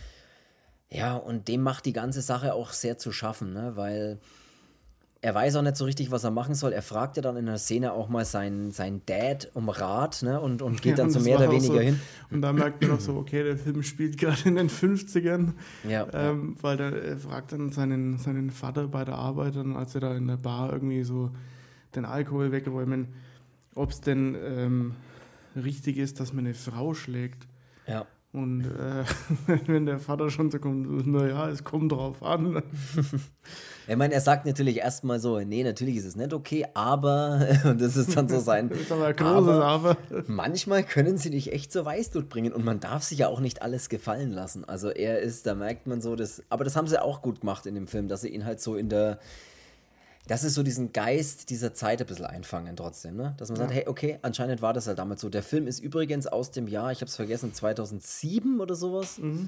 Ja, und dem macht die ganze Sache auch sehr zu schaffen, ne, weil er weiß auch nicht so richtig, was er machen soll. Er fragt ja dann in der Szene auch mal seinen, seinen Dad um Rat, ne, und, und geht ja, dann und so mehr oder weniger so, hin. Und da merkt man auch so, okay, der Film spielt gerade in den fünfzigern, ja, ähm, ja. weil der, er fragt dann seinen, seinen Vater bei der Arbeit, dann, als er da in der Bar irgendwie so den Alkohol wegräumen, ob es denn ähm, richtig ist, dass man eine Frau schlägt. Ja. Und äh, wenn der Vater schon so kommt, naja, es kommt drauf an. Ich meine, er sagt natürlich erstmal so, nee, natürlich ist es nicht okay, aber, und das ist dann so sein, das ist aber ein großes Aber. Manchmal können sie dich echt zur Weißglut bringen und man darf sich ja auch nicht alles gefallen lassen. Also er ist, da merkt man so, das, aber das haben sie auch gut gemacht in dem Film, dass sie ihn halt so in der, das ist so diesen Geist dieser Zeit ein bisschen einfangen trotzdem, ne? Dass man ja. sagt, hey, okay, anscheinend war das halt damals so. Der Film ist übrigens aus dem Jahr, ich habe es vergessen, zweitausendsieben oder sowas. Mhm.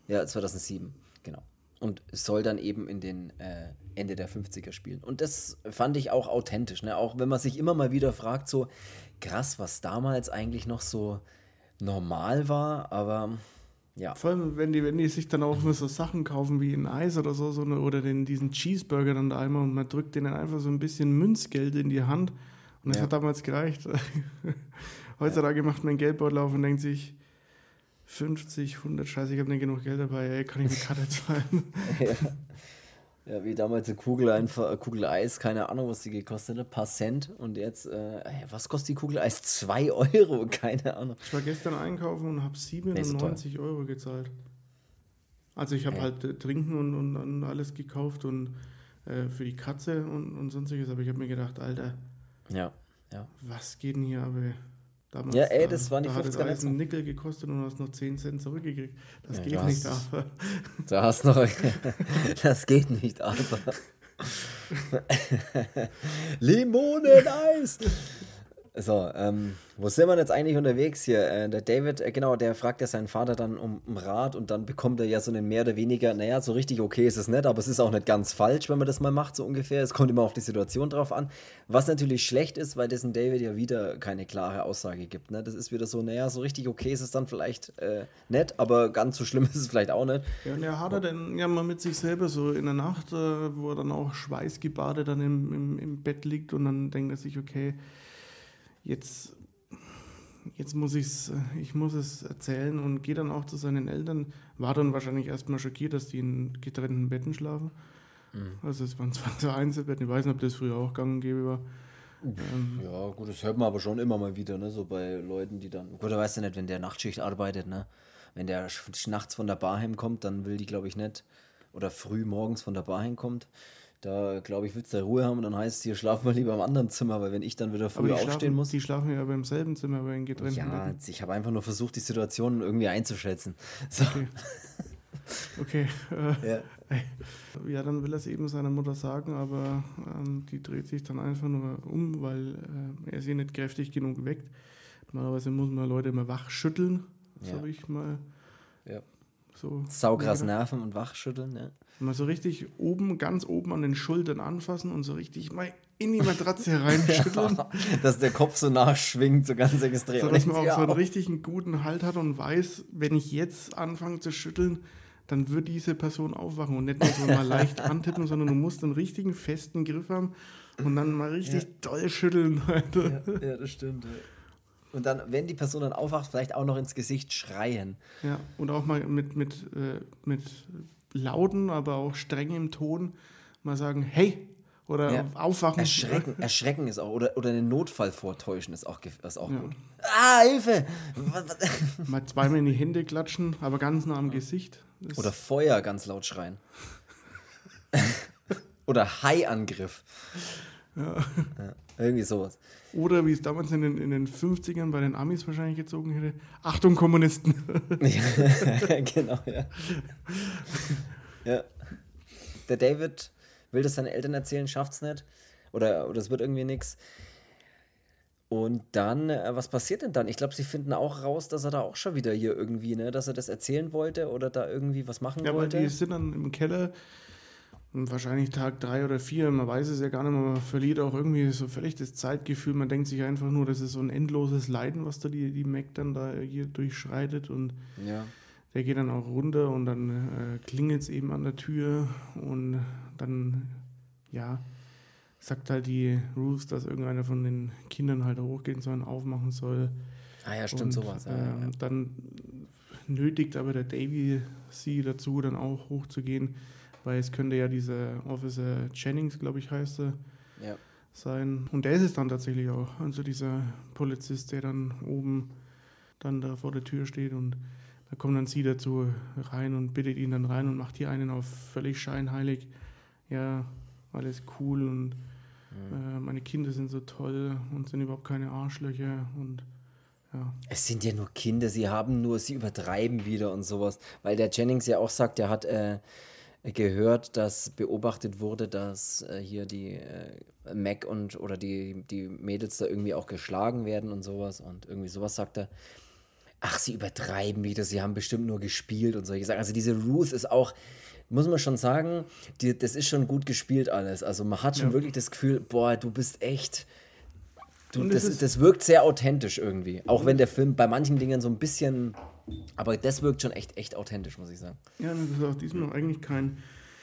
Ja, zweitausendsieben, genau. Und soll dann eben in den äh, Ende der fünfziger spielen. Und das fand ich auch authentisch, ne? Auch wenn man sich immer mal wieder fragt, so krass, was damals eigentlich noch so normal war, aber ja. Vor allem, wenn die, wenn die sich dann auch nur so Sachen kaufen wie ein Eis oder so, so eine, oder den, diesen Cheeseburger dann da einmal und man drückt denen einfach so ein bisschen Münzgeld in die Hand und das Ja. hat damals gereicht. Heutzutage macht man einen Geldbeutel auf und denkt sich, fünfzig, hundert, scheiße, ich habe nicht genug Geld dabei, ey, kann ich eine Karte zahlen? Ja. Ja, wie damals eine Kugel, einfach, äh, Kugel Eis, keine Ahnung, was die gekostet hat, ein paar Cent. Und jetzt, äh, ey, was kostet die Kugel Eis? Zwei Euro, keine Ahnung. Ich war gestern einkaufen und habe siebenundneunzig Euro gezahlt. Also ich habe Ja. halt äh, Trinken und, und, und alles gekauft und äh, für die Katze und, und sonstiges, aber ich habe mir gedacht, Alter, Ja, ja. was geht denn hier ab, ey? Damals, Ja, ey, da- das waren die da hat das fünfziger Eis Netze. einen Nickel gekostet und du hast noch zehn Cent zurückgekriegt. Das Ja, geht du nicht, hast- aber Da hast noch. Das geht nicht, aber. Limoneneis! So, ähm, wo sind wir denn jetzt eigentlich unterwegs hier? Äh, der David, äh, genau, der fragt ja seinen Vater dann um, um Rat und dann bekommt er ja so einen mehr oder weniger, naja, so richtig okay ist es nicht, aber es ist auch nicht ganz falsch, wenn man das mal macht, so ungefähr. Es kommt immer auf die Situation drauf an. Was natürlich schlecht ist, weil dessen David ja wieder keine klare Aussage gibt. Ne? Das ist wieder so, naja, so richtig okay ist es dann vielleicht äh, nicht, aber ganz so schlimm ist es vielleicht auch nicht. ja, und er hat er dann ja mal mit sich selber so in der Nacht, äh, wo er dann auch schweißgebadet dann im, im, im Bett liegt und dann denkt er sich, okay, jetzt, jetzt muss ich's, äh, ich muss es erzählen und geht dann auch zu seinen Eltern, war dann wahrscheinlich erstmal schockiert, dass die in getrennten Betten schlafen. Also es waren zwar so Einzelbetten, ich weiß nicht, ob das früher auch gang und gäbe war. Ähm, Ja, gut, das hört man aber schon immer mal wieder, ne? So bei Leuten, die dann. Gut, da weißt du nicht, wenn der Nachtschicht arbeitet, ne? Wenn der sch- nachts von der Bar heimkommt, dann will die, glaube ich, nicht. Oder früh morgens von der Bar heimkommt. Da, glaube ich, willst du Ruhe haben und dann heißt es hier, schlafen wir lieber im anderen Zimmer, weil wenn ich dann wieder aber früh die aufstehen schlafen, muss. die schlafen ja beim selben Zimmer, aber in getrennten Ja, Betten. ich habe einfach nur versucht, die Situation irgendwie einzuschätzen. So. Okay. Okay. Äh, Ja. ja, dann will er es eben seiner Mutter sagen, aber ähm, die dreht sich dann einfach nur um, weil äh, er sie nicht kräftig genug weckt. Normalerweise muss man Leute immer wach schütteln, so Ja. habe ich mal Ja. so. Saukrass mir gedacht. Nerven und wachschütteln, ne? Mal so richtig oben, ganz oben an den Schultern anfassen und so richtig mal in die Matratze reinschütteln, Dass der Kopf so nachschwingt, so ganz extrem. sodass man auch Ja, so einen richtigen guten Halt hat und weiß, wenn ich jetzt anfange zu schütteln, dann wird diese Person aufwachen und nicht nur so mal leicht antippen, sondern du musst einen richtigen festen Griff haben und dann mal richtig doll schütteln. Alter. Ja, ja, das stimmt. Ja. Und dann, wenn die Person dann aufwacht, vielleicht auch noch ins Gesicht schreien. Ja, und auch mal mit, mit, äh, mit lauten, aber auch strengem Ton mal sagen, hey, oder Ja. aufwachen. Erschrecken, erschrecken ist auch, oder, oder einen Notfall vortäuschen ist auch, gef- ist auch Ja. gut. Ah, Hilfe! Was- was- Mal zweimal in die Hände klatschen, aber ganz nah am Gesicht. Das Oder Feuer ganz laut schreien. Oder Haiangriff. Ja, irgendwie sowas. Oder wie es damals in den, in den fünfzigern bei den Amis wahrscheinlich gezogen hätte, Achtung Kommunisten. Ja, genau, ja. Ja. Der David will das seinen Eltern erzählen, schafft's nicht. Oder, oder es wird irgendwie nichts. Und dann, äh, was passiert denn dann? Ich glaube, sie finden auch raus, dass er da auch schon wieder hier irgendwie, ne, dass er das erzählen wollte oder da irgendwie was machen Ja, weil wollte. die sind dann im Keller, und wahrscheinlich Tag drei oder vier, man weiß es ja gar nicht mehr, man verliert auch irgendwie so völlig das Zeitgefühl, man denkt sich einfach nur, das ist so ein endloses Leiden, was da die, die Mac dann da hier durchschreitet und Ja. der geht dann auch runter und dann äh, klingelt es eben an der Tür und dann, ja, sagt halt die Ruth, dass irgendeiner von den Kindern halt hochgehen soll und aufmachen soll. Ah ja, stimmt, und, sowas. Ja, ähm, ja. Dann nötigt aber der Davy sie dazu, dann auch hochzugehen, weil es könnte ja dieser Officer Jennings, glaube ich, heißt er, Ja. sein. Und der ist es dann tatsächlich auch. Also dieser Polizist, der dann oben dann da vor der Tür steht und da kommt dann sie dazu rein und bittet ihn dann rein und macht hier einen auf völlig scheinheilig. Ja, alles cool und äh, meine Kinder sind so toll und sind überhaupt keine Arschlöcher und ja. Es sind ja nur Kinder, sie haben nur, sie übertreiben wieder und sowas. Weil der Jennings ja auch sagt, er hat äh, gehört, dass beobachtet wurde, dass äh, hier die äh, Mac und oder die, die Mädels da irgendwie auch geschlagen werden und sowas. Und irgendwie sowas sagt er. ach, sie übertreiben wieder, sie haben bestimmt nur gespielt und solche Sachen. Also diese Ruth ist auch, muss man schon sagen, die, das ist schon gut gespielt alles. Also man hat schon Ja. wirklich das Gefühl, boah, du bist echt, du, Und das, es ist, ist- das wirkt sehr authentisch irgendwie. Auch wenn der Film bei manchen Dingen so ein bisschen, aber das wirkt schon echt, echt authentisch, muss ich sagen. Ja, das ist auch diesmal eigentlich kein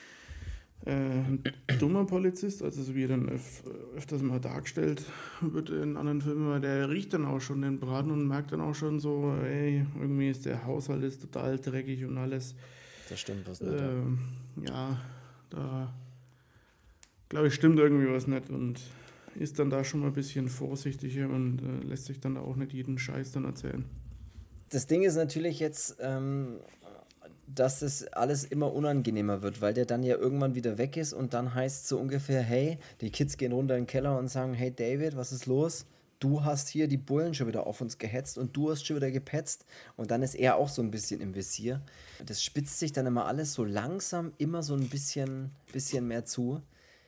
äh, dummer Polizist, also so wie er dann öf öfters mal dargestellt wird in anderen Filmen, weil der riecht dann auch schon den Braten und merkt dann auch schon so, ey, irgendwie ist der Haushalt ist total dreckig und alles. Das stimmt, was nicht. Ja. Ähm, ja, da glaube ich, stimmt irgendwie was nicht und ist dann da schon mal ein bisschen vorsichtiger und äh, lässt sich dann auch nicht jeden Scheiß dann erzählen. Das Ding ist natürlich jetzt, ähm, dass das alles immer unangenehmer wird, weil der dann ja irgendwann wieder weg ist und dann heißt so ungefähr, hey, die Kids gehen runter in den Keller und sagen, hey David, was ist los? Du hast hier die Bullen schon wieder auf uns gehetzt und du hast schon wieder gepetzt und dann ist er auch so ein bisschen im Visier. Das spitzt sich dann immer alles so langsam immer so ein bisschen, bisschen mehr zu,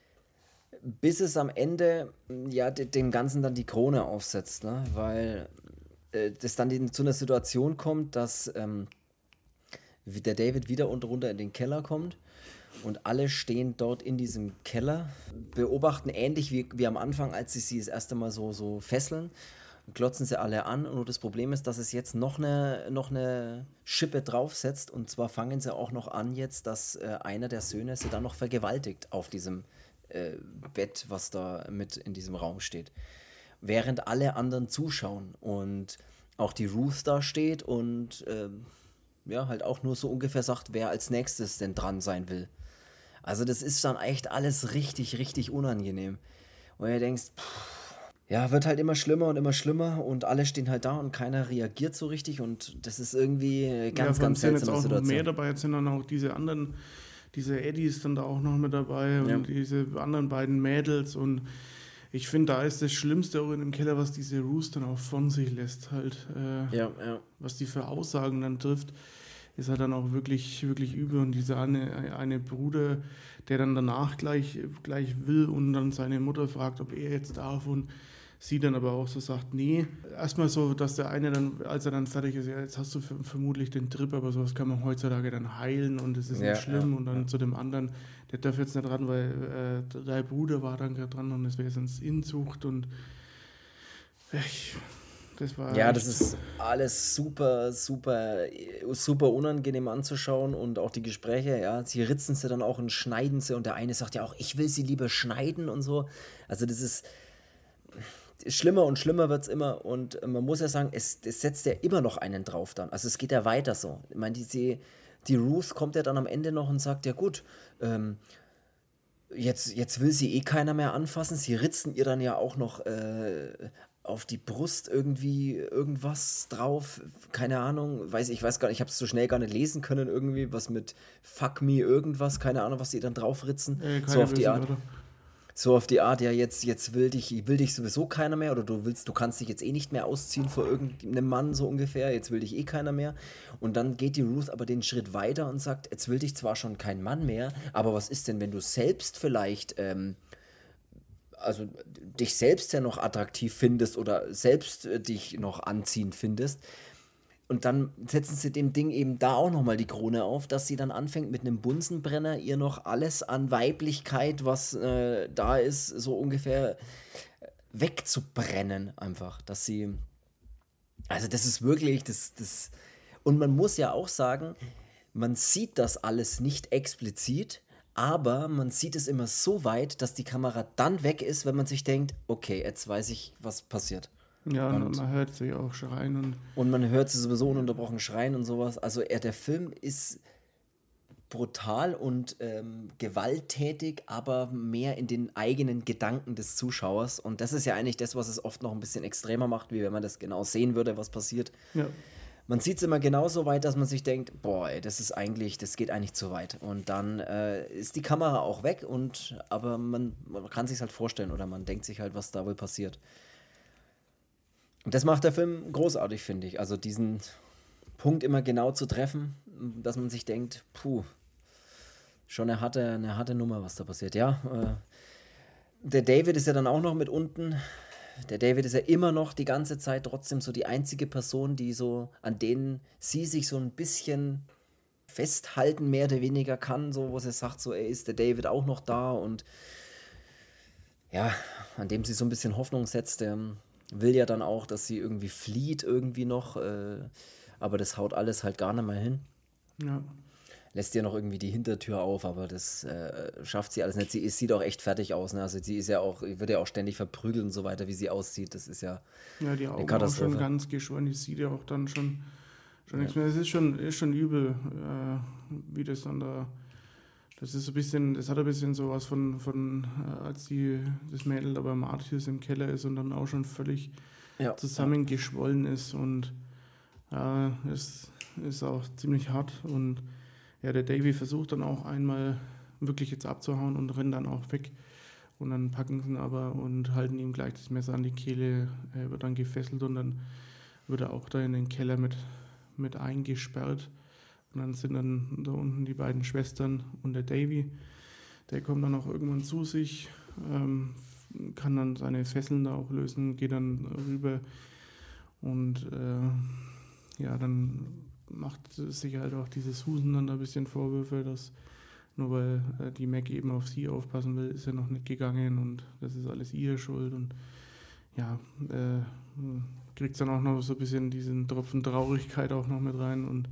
bis es am Ende ja de- dem Ganzen dann die Krone aufsetzt, ne? Weil äh, das dann in, zu einer Situation kommt, dass ähm, wie der David wieder unten runter in den Keller kommt und alle stehen dort in diesem Keller, beobachten ähnlich wie, wie am Anfang, als sie sie das erste Mal so, so fesseln, glotzen sie alle an und nur das Problem ist, dass es jetzt noch eine, noch eine Schippe draufsetzt und zwar fangen sie auch noch an jetzt, dass äh, einer der Söhne sie dann noch vergewaltigt auf diesem äh, Bett, was da mit in diesem Raum steht. Während alle anderen zuschauen und auch die Ruth da steht und ähm, ja, halt auch nur so ungefähr sagt, wer als nächstes denn dran sein will. Also das ist dann echt alles richtig, richtig unangenehm. Und ihr denkst, pff, ja, wird halt immer schlimmer und immer schlimmer und alle stehen halt da und keiner reagiert so richtig und das ist irgendwie eine ganz, ja, vor allem ganz sind jetzt seltsame auch noch mehr Situation. dabei, jetzt sind dann auch diese anderen, diese Eddies dann da auch noch mit dabei und Ja. diese anderen beiden Mädels und ich finde, da ist das Schlimmste auch in dem Keller, was diese Ruth dann auch von sich lässt, halt, äh, Ja, ja. was die für Aussagen dann trifft, ist halt dann auch wirklich, wirklich übel und dieser eine, eine Bruder, der dann danach gleich, gleich will und dann seine Mutter fragt, ob er jetzt darf und sie dann aber auch so sagt, nee. Erstmal so, dass der eine dann, als er dann fertig ist, ja, jetzt hast du ver- vermutlich den Trip, aber sowas kann man heutzutage dann heilen und es ist Ja, nicht schlimm. ja, und dann ja. zu dem anderen, der darf jetzt nicht ran, weil äh, dein Bruder war dann gerade dran und es wäre sonst Inzucht und ich, das war Ja, echt, das ist alles super, super, super unangenehm anzuschauen und auch die Gespräche, ja, sie ritzen sie dann auch und schneiden sie und der eine sagt ja auch, ich will sie lieber schneiden und so. Also das ist schlimmer und schlimmer wird es immer und man muss ja sagen, es, es setzt ja immer noch einen drauf dann. Also es geht ja weiter so. Ich meine, die, die Ruth kommt ja dann am Ende noch und sagt, ja gut, ähm, Jetzt, jetzt will sie eh keiner mehr anfassen. Sie ritzen ihr dann ja auch noch äh, auf die Brust irgendwie irgendwas drauf. Keine Ahnung, weiß ich weiß gar nicht, ich habe es so schnell gar nicht lesen können irgendwie, was mit Fuck me irgendwas, keine Ahnung, was sie dann drauf ritzen. äh, keine so auf die bösen Art. Wörter. So auf die Art, ja, jetzt, jetzt will dich, will dich sowieso keiner mehr oder du willst, du kannst dich jetzt eh nicht mehr ausziehen vor irgendeinem Mann, so ungefähr, jetzt will dich eh keiner mehr. Und dann geht die Ruth aber den Schritt weiter und sagt, jetzt will dich zwar schon kein Mann mehr, aber was ist denn, wenn du selbst vielleicht, ähm, also dich selbst ja noch attraktiv findest oder selbst äh, dich noch anziehend findest? Und dann setzen sie dem Ding eben da auch nochmal die Krone auf, dass sie dann anfängt mit einem Bunsenbrenner ihr noch alles an Weiblichkeit, was äh, da ist, so ungefähr wegzubrennen einfach. Dass sie, also das ist wirklich, das, das, und man muss ja auch sagen, man sieht das alles nicht explizit, aber man sieht es immer so weit, dass die Kamera dann weg ist, wenn man sich denkt, okay, jetzt weiß ich, was passiert. Ja, und Und- man hört sie auch schreien und Und man hört sie sowieso ununterbrochen schreien und sowas. Also er, der Film ist brutal und ähm, gewalttätig, aber mehr in den eigenen Gedanken des Zuschauers. Und das ist ja eigentlich das, was es oft noch ein bisschen extremer macht, wie wenn man das genau sehen würde, was passiert. ja. Man sieht es immer genauso weit, dass man sich denkt, boah, ey, das ist eigentlich, das geht eigentlich zu weit. Und dann äh, ist die Kamera auch weg, und aber man, man kann sich halt vorstellen oder man denkt sich halt, was da wohl passiert. Und das macht der Film großartig, finde ich. Also diesen Punkt immer genau zu treffen, dass man sich denkt, puh, schon eine harte, eine harte Nummer, was da passiert. Ja, äh, der David ist ja dann auch noch mit unten. der David ist ja immer noch die ganze Zeit trotzdem so die einzige Person, die so, an denen sie sich so ein bisschen festhalten, mehr oder weniger kann, so, wo sie sagt, so, ey, ist der David auch noch da und ja, an dem sie so ein bisschen Hoffnung setzt, der will ja dann auch, dass sie irgendwie flieht irgendwie noch, äh, aber das haut alles halt gar nicht mehr hin. Ja. Lässt ja noch irgendwie die Hintertür auf, aber das äh, schafft sie alles nicht. Sie ist, sieht auch echt fertig aus, ne? Also sie ist ja auch, wird ja auch ständig verprügelt und so weiter, wie sie aussieht. Das ist ja Ja, die eine Augen auch Katastrophe. schon ganz geschwollen. Ich sehe ja auch dann schon, schon nichts mehr. Es ist schon, ist schon übel, äh, wie das dann da. Das ist ein bisschen, das hat ein bisschen sowas von, von äh, als die, das Mädel da bei Martius im Keller ist und dann auch schon völlig Ja. zusammengeschwollen ist und äh, es ist auch ziemlich hart. Und ja, der Davy versucht dann auch einmal wirklich jetzt abzuhauen und rennt dann auch weg. Und dann packen sie ihn aber und halten ihm gleich das Messer an die Kehle. Er wird dann gefesselt und dann wird er auch da in den Keller mit, mit eingesperrt. Und dann sind dann da unten die beiden Schwestern und der Davy. Der kommt dann auch irgendwann zu sich, ähm, kann dann seine Fesseln da auch lösen, geht dann rüber. Und äh, ja, dann macht sich halt auch diese Susan dann da ein bisschen Vorwürfe, dass nur weil äh, die Mac eben auf sie aufpassen will, ist er noch nicht gegangen und das ist alles ihre Schuld. Und ja, äh, kriegt dann auch noch so ein bisschen diesen Tropfen Traurigkeit auch noch mit rein. Und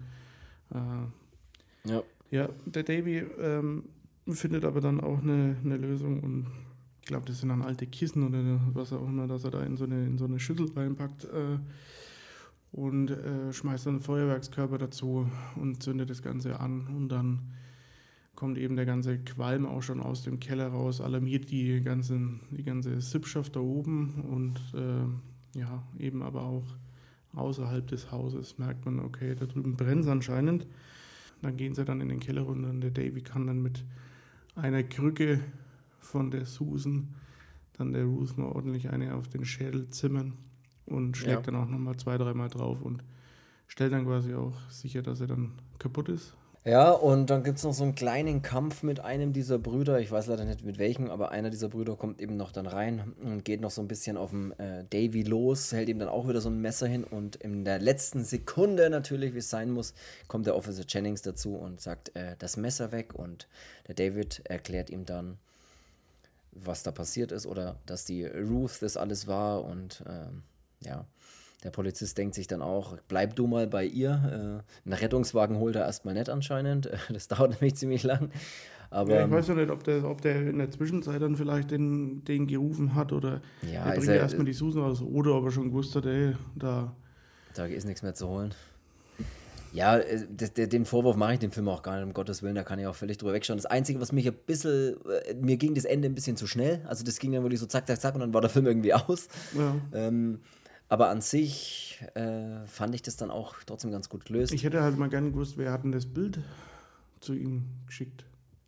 äh, Ja. ja, der Davy ähm, findet aber dann auch eine, eine Lösung und ich glaube, das sind dann alte Kissen oder was auch immer, dass er da in so eine, in so eine Schüssel reinpackt äh, und äh, schmeißt dann einen Feuerwerkskörper dazu und zündet das Ganze an und dann kommt eben der ganze Qualm auch schon aus dem Keller raus, alarmiert die, ganzen, die ganze Sippschaft da oben und äh, ja, eben aber auch außerhalb des Hauses merkt man, okay, da drüben brennt es anscheinend. Dann gehen sie dann in den Keller runter und der Davy kann dann mit einer Krücke von der Susan dann der Ruth mal ordentlich eine auf den Schädel zimmern und schlägt Ja. dann auch nochmal zwei, dreimal drauf und stellt dann quasi auch sicher, dass er dann kaputt ist. Ja, und dann gibt es noch so einen kleinen Kampf mit einem dieser Brüder. Ich weiß leider nicht mit welchem, aber einer dieser Brüder kommt eben noch dann rein und geht noch so ein bisschen auf den äh, Davy los, hält ihm dann auch wieder so ein Messer hin und in der letzten Sekunde natürlich, wie es sein muss, kommt der Officer Jennings dazu und sagt, äh, das Messer weg und der David erklärt ihm dann, was da passiert ist oder dass die Ruth das alles war und ähm, ja. Der Polizist denkt sich dann auch, bleib du mal bei ihr. Äh, einen Rettungswagen holt er erstmal nicht anscheinend. Das dauert nämlich ziemlich lang. Aber Ja, ich weiß ja nicht, ob der, ob der in der Zwischenzeit dann vielleicht den, den gerufen hat oder ja, er ist bringt er- ja erstmal die Susan raus oder ob er schon gewusst hat, ey, da. da ist nichts mehr zu holen. Ja, äh, das, der, den Vorwurf mache ich dem Film auch gar nicht, um Gottes Willen, da kann ich auch völlig drüber wegschauen. Das Einzige, was mich ein bisschen, äh, mir ging das Ende ein bisschen zu schnell. Also das ging dann wirklich so zack, zack, zack und dann war der Film irgendwie aus. Ja. Ähm, aber an sich äh, fand ich das dann auch trotzdem ganz gut gelöst. Ich hätte halt mal gerne gewusst, wer hat denn das Bild zu ihm geschickt.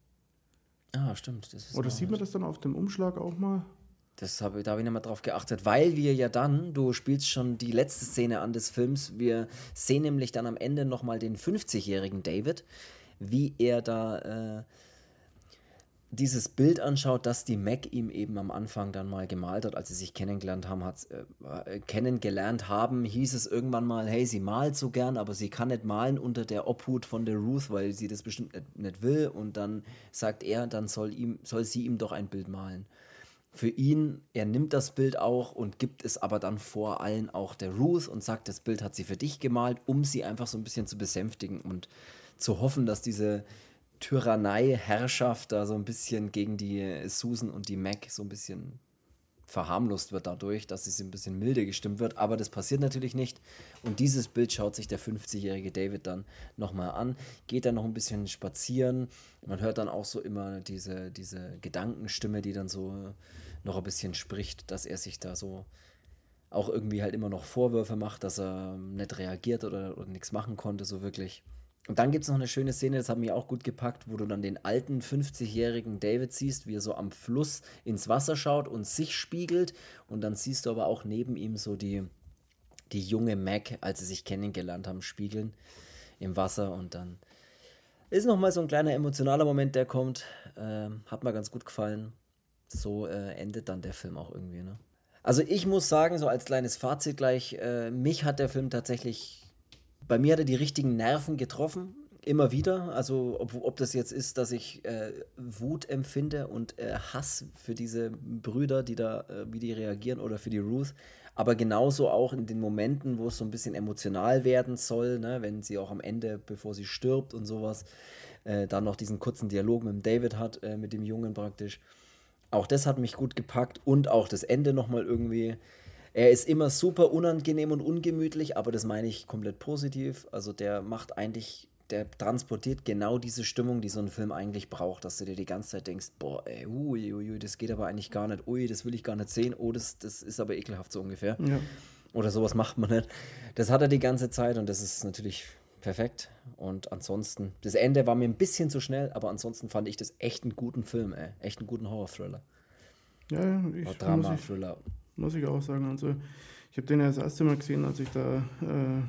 ah, stimmt. Das ist Oder noch- sieht man das dann auf dem Umschlag auch mal? Das habe, da habe ich nicht mal drauf geachtet, weil wir ja dann, du spielst schon die letzte Szene an des Films, wir sehen nämlich dann am Ende nochmal den fünfzigjährigen David, wie er da äh, dieses Bild anschaut, das die Mac ihm eben am Anfang dann mal gemalt hat, als sie sich kennengelernt haben, hat, äh, kennengelernt haben, hieß es irgendwann mal, hey, sie malt so gern, aber sie kann nicht malen unter der Obhut von der Ruth, weil sie das bestimmt nicht, nicht will und dann sagt er, dann soll, ihm, soll sie ihm doch ein Bild malen. Für ihn, er nimmt das Bild auch und gibt es aber dann vor allen auch der Ruth und sagt, das Bild hat sie für dich gemalt, um sie einfach so ein bisschen zu besänftigen und zu hoffen, dass diese Tyrannei, Herrschaft da so ein bisschen gegen die Susan und die Mac so ein bisschen verharmlost wird dadurch, dass sie ein bisschen milde gestimmt wird, aber das passiert natürlich nicht und dieses Bild schaut sich der fünfzigjährige David dann nochmal an, geht dann noch ein bisschen spazieren, man hört dann auch so immer diese, diese Gedankenstimme, die dann so noch ein bisschen spricht, dass er sich da so auch irgendwie halt immer noch Vorwürfe macht, dass er nicht reagiert oder, oder nichts machen konnte, so wirklich. Und dann gibt es noch eine schöne Szene, das hat mich auch gut gepackt, wo du dann den alten fünfzigjährigen David siehst, wie er so am Fluss ins Wasser schaut und sich spiegelt. Und dann siehst du aber auch neben ihm so die, die junge Mac, als sie sich kennengelernt haben, spiegeln im Wasser. Und dann ist nochmal so ein kleiner emotionaler Moment, der kommt. Ähm, hat mir ganz gut gefallen. So äh, endet dann der Film auch irgendwie, ne? Also ich muss sagen, so als kleines Fazit gleich, äh, mich hat der Film tatsächlich, bei mir hat er die richtigen Nerven getroffen, immer wieder. Also ob, ob das jetzt ist, dass ich äh, Wut empfinde und äh, Hass für diese Brüder, die da, äh, wie die reagieren, oder für die Ruth, aber genauso auch in den Momenten, wo es so ein bisschen emotional werden soll, ne, wenn sie auch am Ende, bevor sie stirbt und sowas, äh, dann noch diesen kurzen Dialog mit dem David hat, äh, mit dem Jungen praktisch. Auch das hat mich gut gepackt und auch das Ende nochmal irgendwie. Er ist immer super unangenehm und ungemütlich, aber das meine ich komplett positiv. Also der macht eigentlich, der transportiert genau diese Stimmung, die so ein Film eigentlich braucht, dass du dir die ganze Zeit denkst, boah, ey, ui, ui, ui, das geht aber eigentlich gar nicht, ui, das will ich gar nicht sehen, oh, das, das ist aber ekelhaft so ungefähr. Ja. Oder sowas macht man nicht. Das hat er die ganze Zeit und das ist natürlich perfekt. Und ansonsten, das Ende war mir ein bisschen zu schnell, aber ansonsten fand ich das echt einen guten Film, ey. Echt einen guten Horror-Thriller. Ja, ja, ich, Drama, muss ich, Thriller. Muss ich auch sagen. Also, ich habe den ja das erste Mal gesehen, als ich da äh,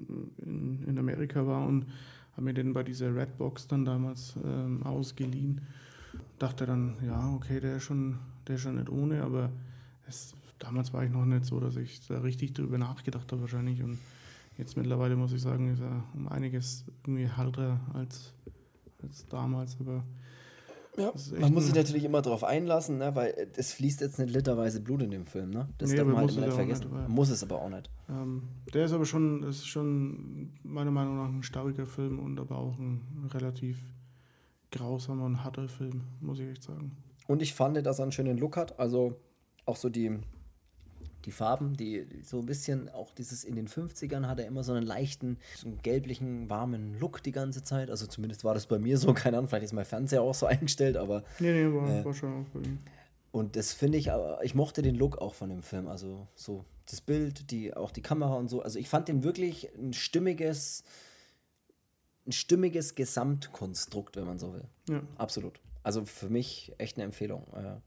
in, in Amerika war und habe mir den bei dieser Redbox dann damals ähm, ausgeliehen. Dachte dann, ja, okay, der ist schon, der ist schon nicht ohne, aber es, damals war ich noch nicht so, dass ich da richtig drüber nachgedacht habe wahrscheinlich. Und jetzt mittlerweile muss ich sagen, ist er um einiges irgendwie härter als, als damals, aber ja, man muss sich natürlich immer darauf einlassen, ne, weil es fließt jetzt nicht literweise Blut in dem Film, ne? Das nee, darf man halt muss immer nicht es vergessen. nicht, muss es aber auch nicht. Ähm, der ist aber schon, ist schon meiner Meinung nach ein starker Film und aber auch ein relativ grausamer und harter Film, muss ich echt sagen. Und ich fand, dass er einen schönen Look hat, also auch so die Die Farben, die so ein bisschen, auch dieses in den fünfzigern hat er immer so einen leichten, so einen gelblichen, warmen Look die ganze Zeit. Also zumindest war das bei mir so, keine Ahnung, vielleicht ist mein Fernseher auch so eingestellt, aber... Nee, nee, war, äh, war schon auch bei ihm. Und das finde ich, aber ich mochte den Look auch von dem Film, also so das Bild, die, auch die Kamera und so. Also ich fand den wirklich ein stimmiges, ein stimmiges Gesamtkonstrukt, wenn man so will. Ja. Absolut. Also für mich echt eine Empfehlung.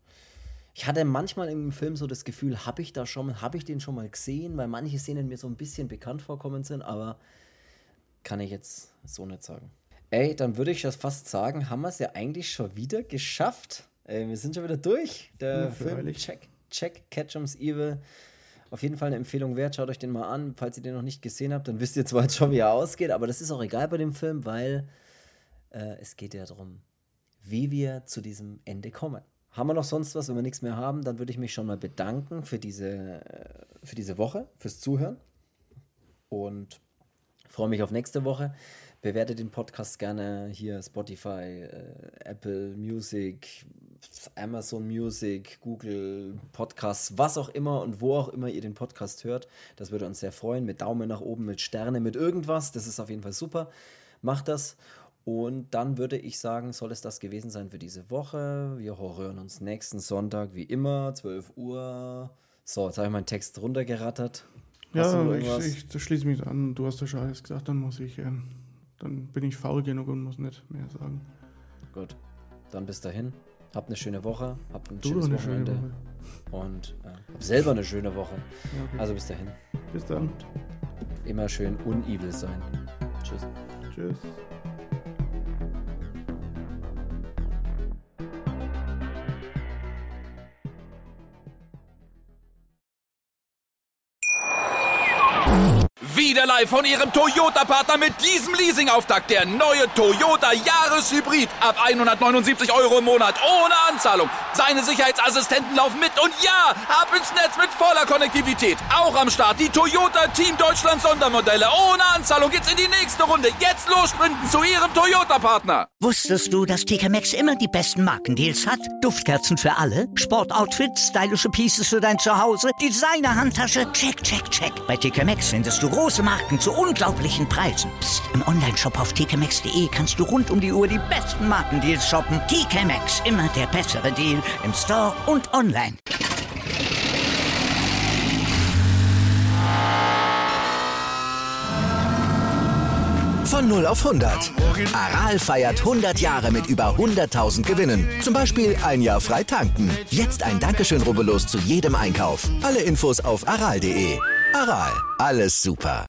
Ich hatte manchmal im Film so das Gefühl, habe ich da schon, habe ich den schon mal gesehen, weil manche Szenen mir so ein bisschen bekannt vorkommen sind, aber kann ich jetzt so nicht sagen. Ey, dann würde ich das fast sagen, haben wir es ja eigentlich schon wieder geschafft. Ey, wir sind schon wieder durch. Der Ja, Film Check, Check, Ketchum's Evil. Auf jeden Fall eine Empfehlung wert. Schaut euch den mal an. Falls ihr den noch nicht gesehen habt, dann wisst ihr zwar jetzt schon, wie er ausgeht, aber das ist auch egal bei dem Film, weil äh, es geht ja darum, wie wir zu diesem Ende kommen. Haben wir noch sonst was? Wenn wir nichts mehr haben, dann würde ich mich schon mal bedanken für diese, für diese Woche, fürs Zuhören. Und freue mich auf nächste Woche. Bewertet den Podcast gerne hier Spotify, äh, Apple Music, Amazon Music, Google Podcasts, was auch immer und wo auch immer ihr den Podcast hört. Das würde uns sehr freuen. Mit Daumen nach oben, mit Sterne, mit irgendwas. Das ist auf jeden Fall super. Macht das. Und dann würde ich sagen, soll es das gewesen sein für diese Woche. Wir hören uns nächsten Sonntag, wie immer, zwölf Uhr. So, jetzt habe ich meinen Text runtergerattert. Hast Ja, ich, ich schließe mich an. Du hast ja schon alles gesagt, dann muss ich, äh, dann bin ich faul genug und muss nicht mehr sagen. Gut, dann bis dahin. Habt eine schöne Woche, habt ein Du schönes eine Wochenende. schöne Woche. Und äh, habt selber eine schöne Woche. Ja, okay. Also bis dahin. Bis dann. Immer schön unevil sein. Tschüss. Tschüss. Wieder live von Ihrem Toyota-Partner mit diesem Leasing-Auftakt. Der neue Toyota Jahreshybrid. Ab hundertneunundsiebzig Euro im Monat. Ohne Anzahlung. Seine Sicherheitsassistenten laufen mit. Und ja, ab ins Netz mit voller Konnektivität. Auch am Start die Toyota Team Deutschland Sondermodelle. Ohne Anzahlung geht's in die nächste Runde. Jetzt los sprinten zu Ihrem Toyota-Partner. Wusstest du, dass T K Maxx immer die besten Markendeals hat? Duftkerzen für alle, Sportoutfits, stylische Pieces für dein Zuhause, Designer-Handtasche, check, check, check. Bei T K Maxx findest du große Marken zu unglaublichen Preisen. Psst. Im Onlineshop auf t k maxx punkt d e kannst du rund um die Uhr die besten Markendeals shoppen. T K Maxx, immer der bessere Deal im Store und online. Von null auf hundert. Aral feiert hundert Jahre mit über hunderttausend Gewinnen. Zum Beispiel ein Jahr frei tanken. Jetzt ein Dankeschön, rubbellos zu jedem Einkauf. Alle Infos auf aral punkt de. Aral, alles super.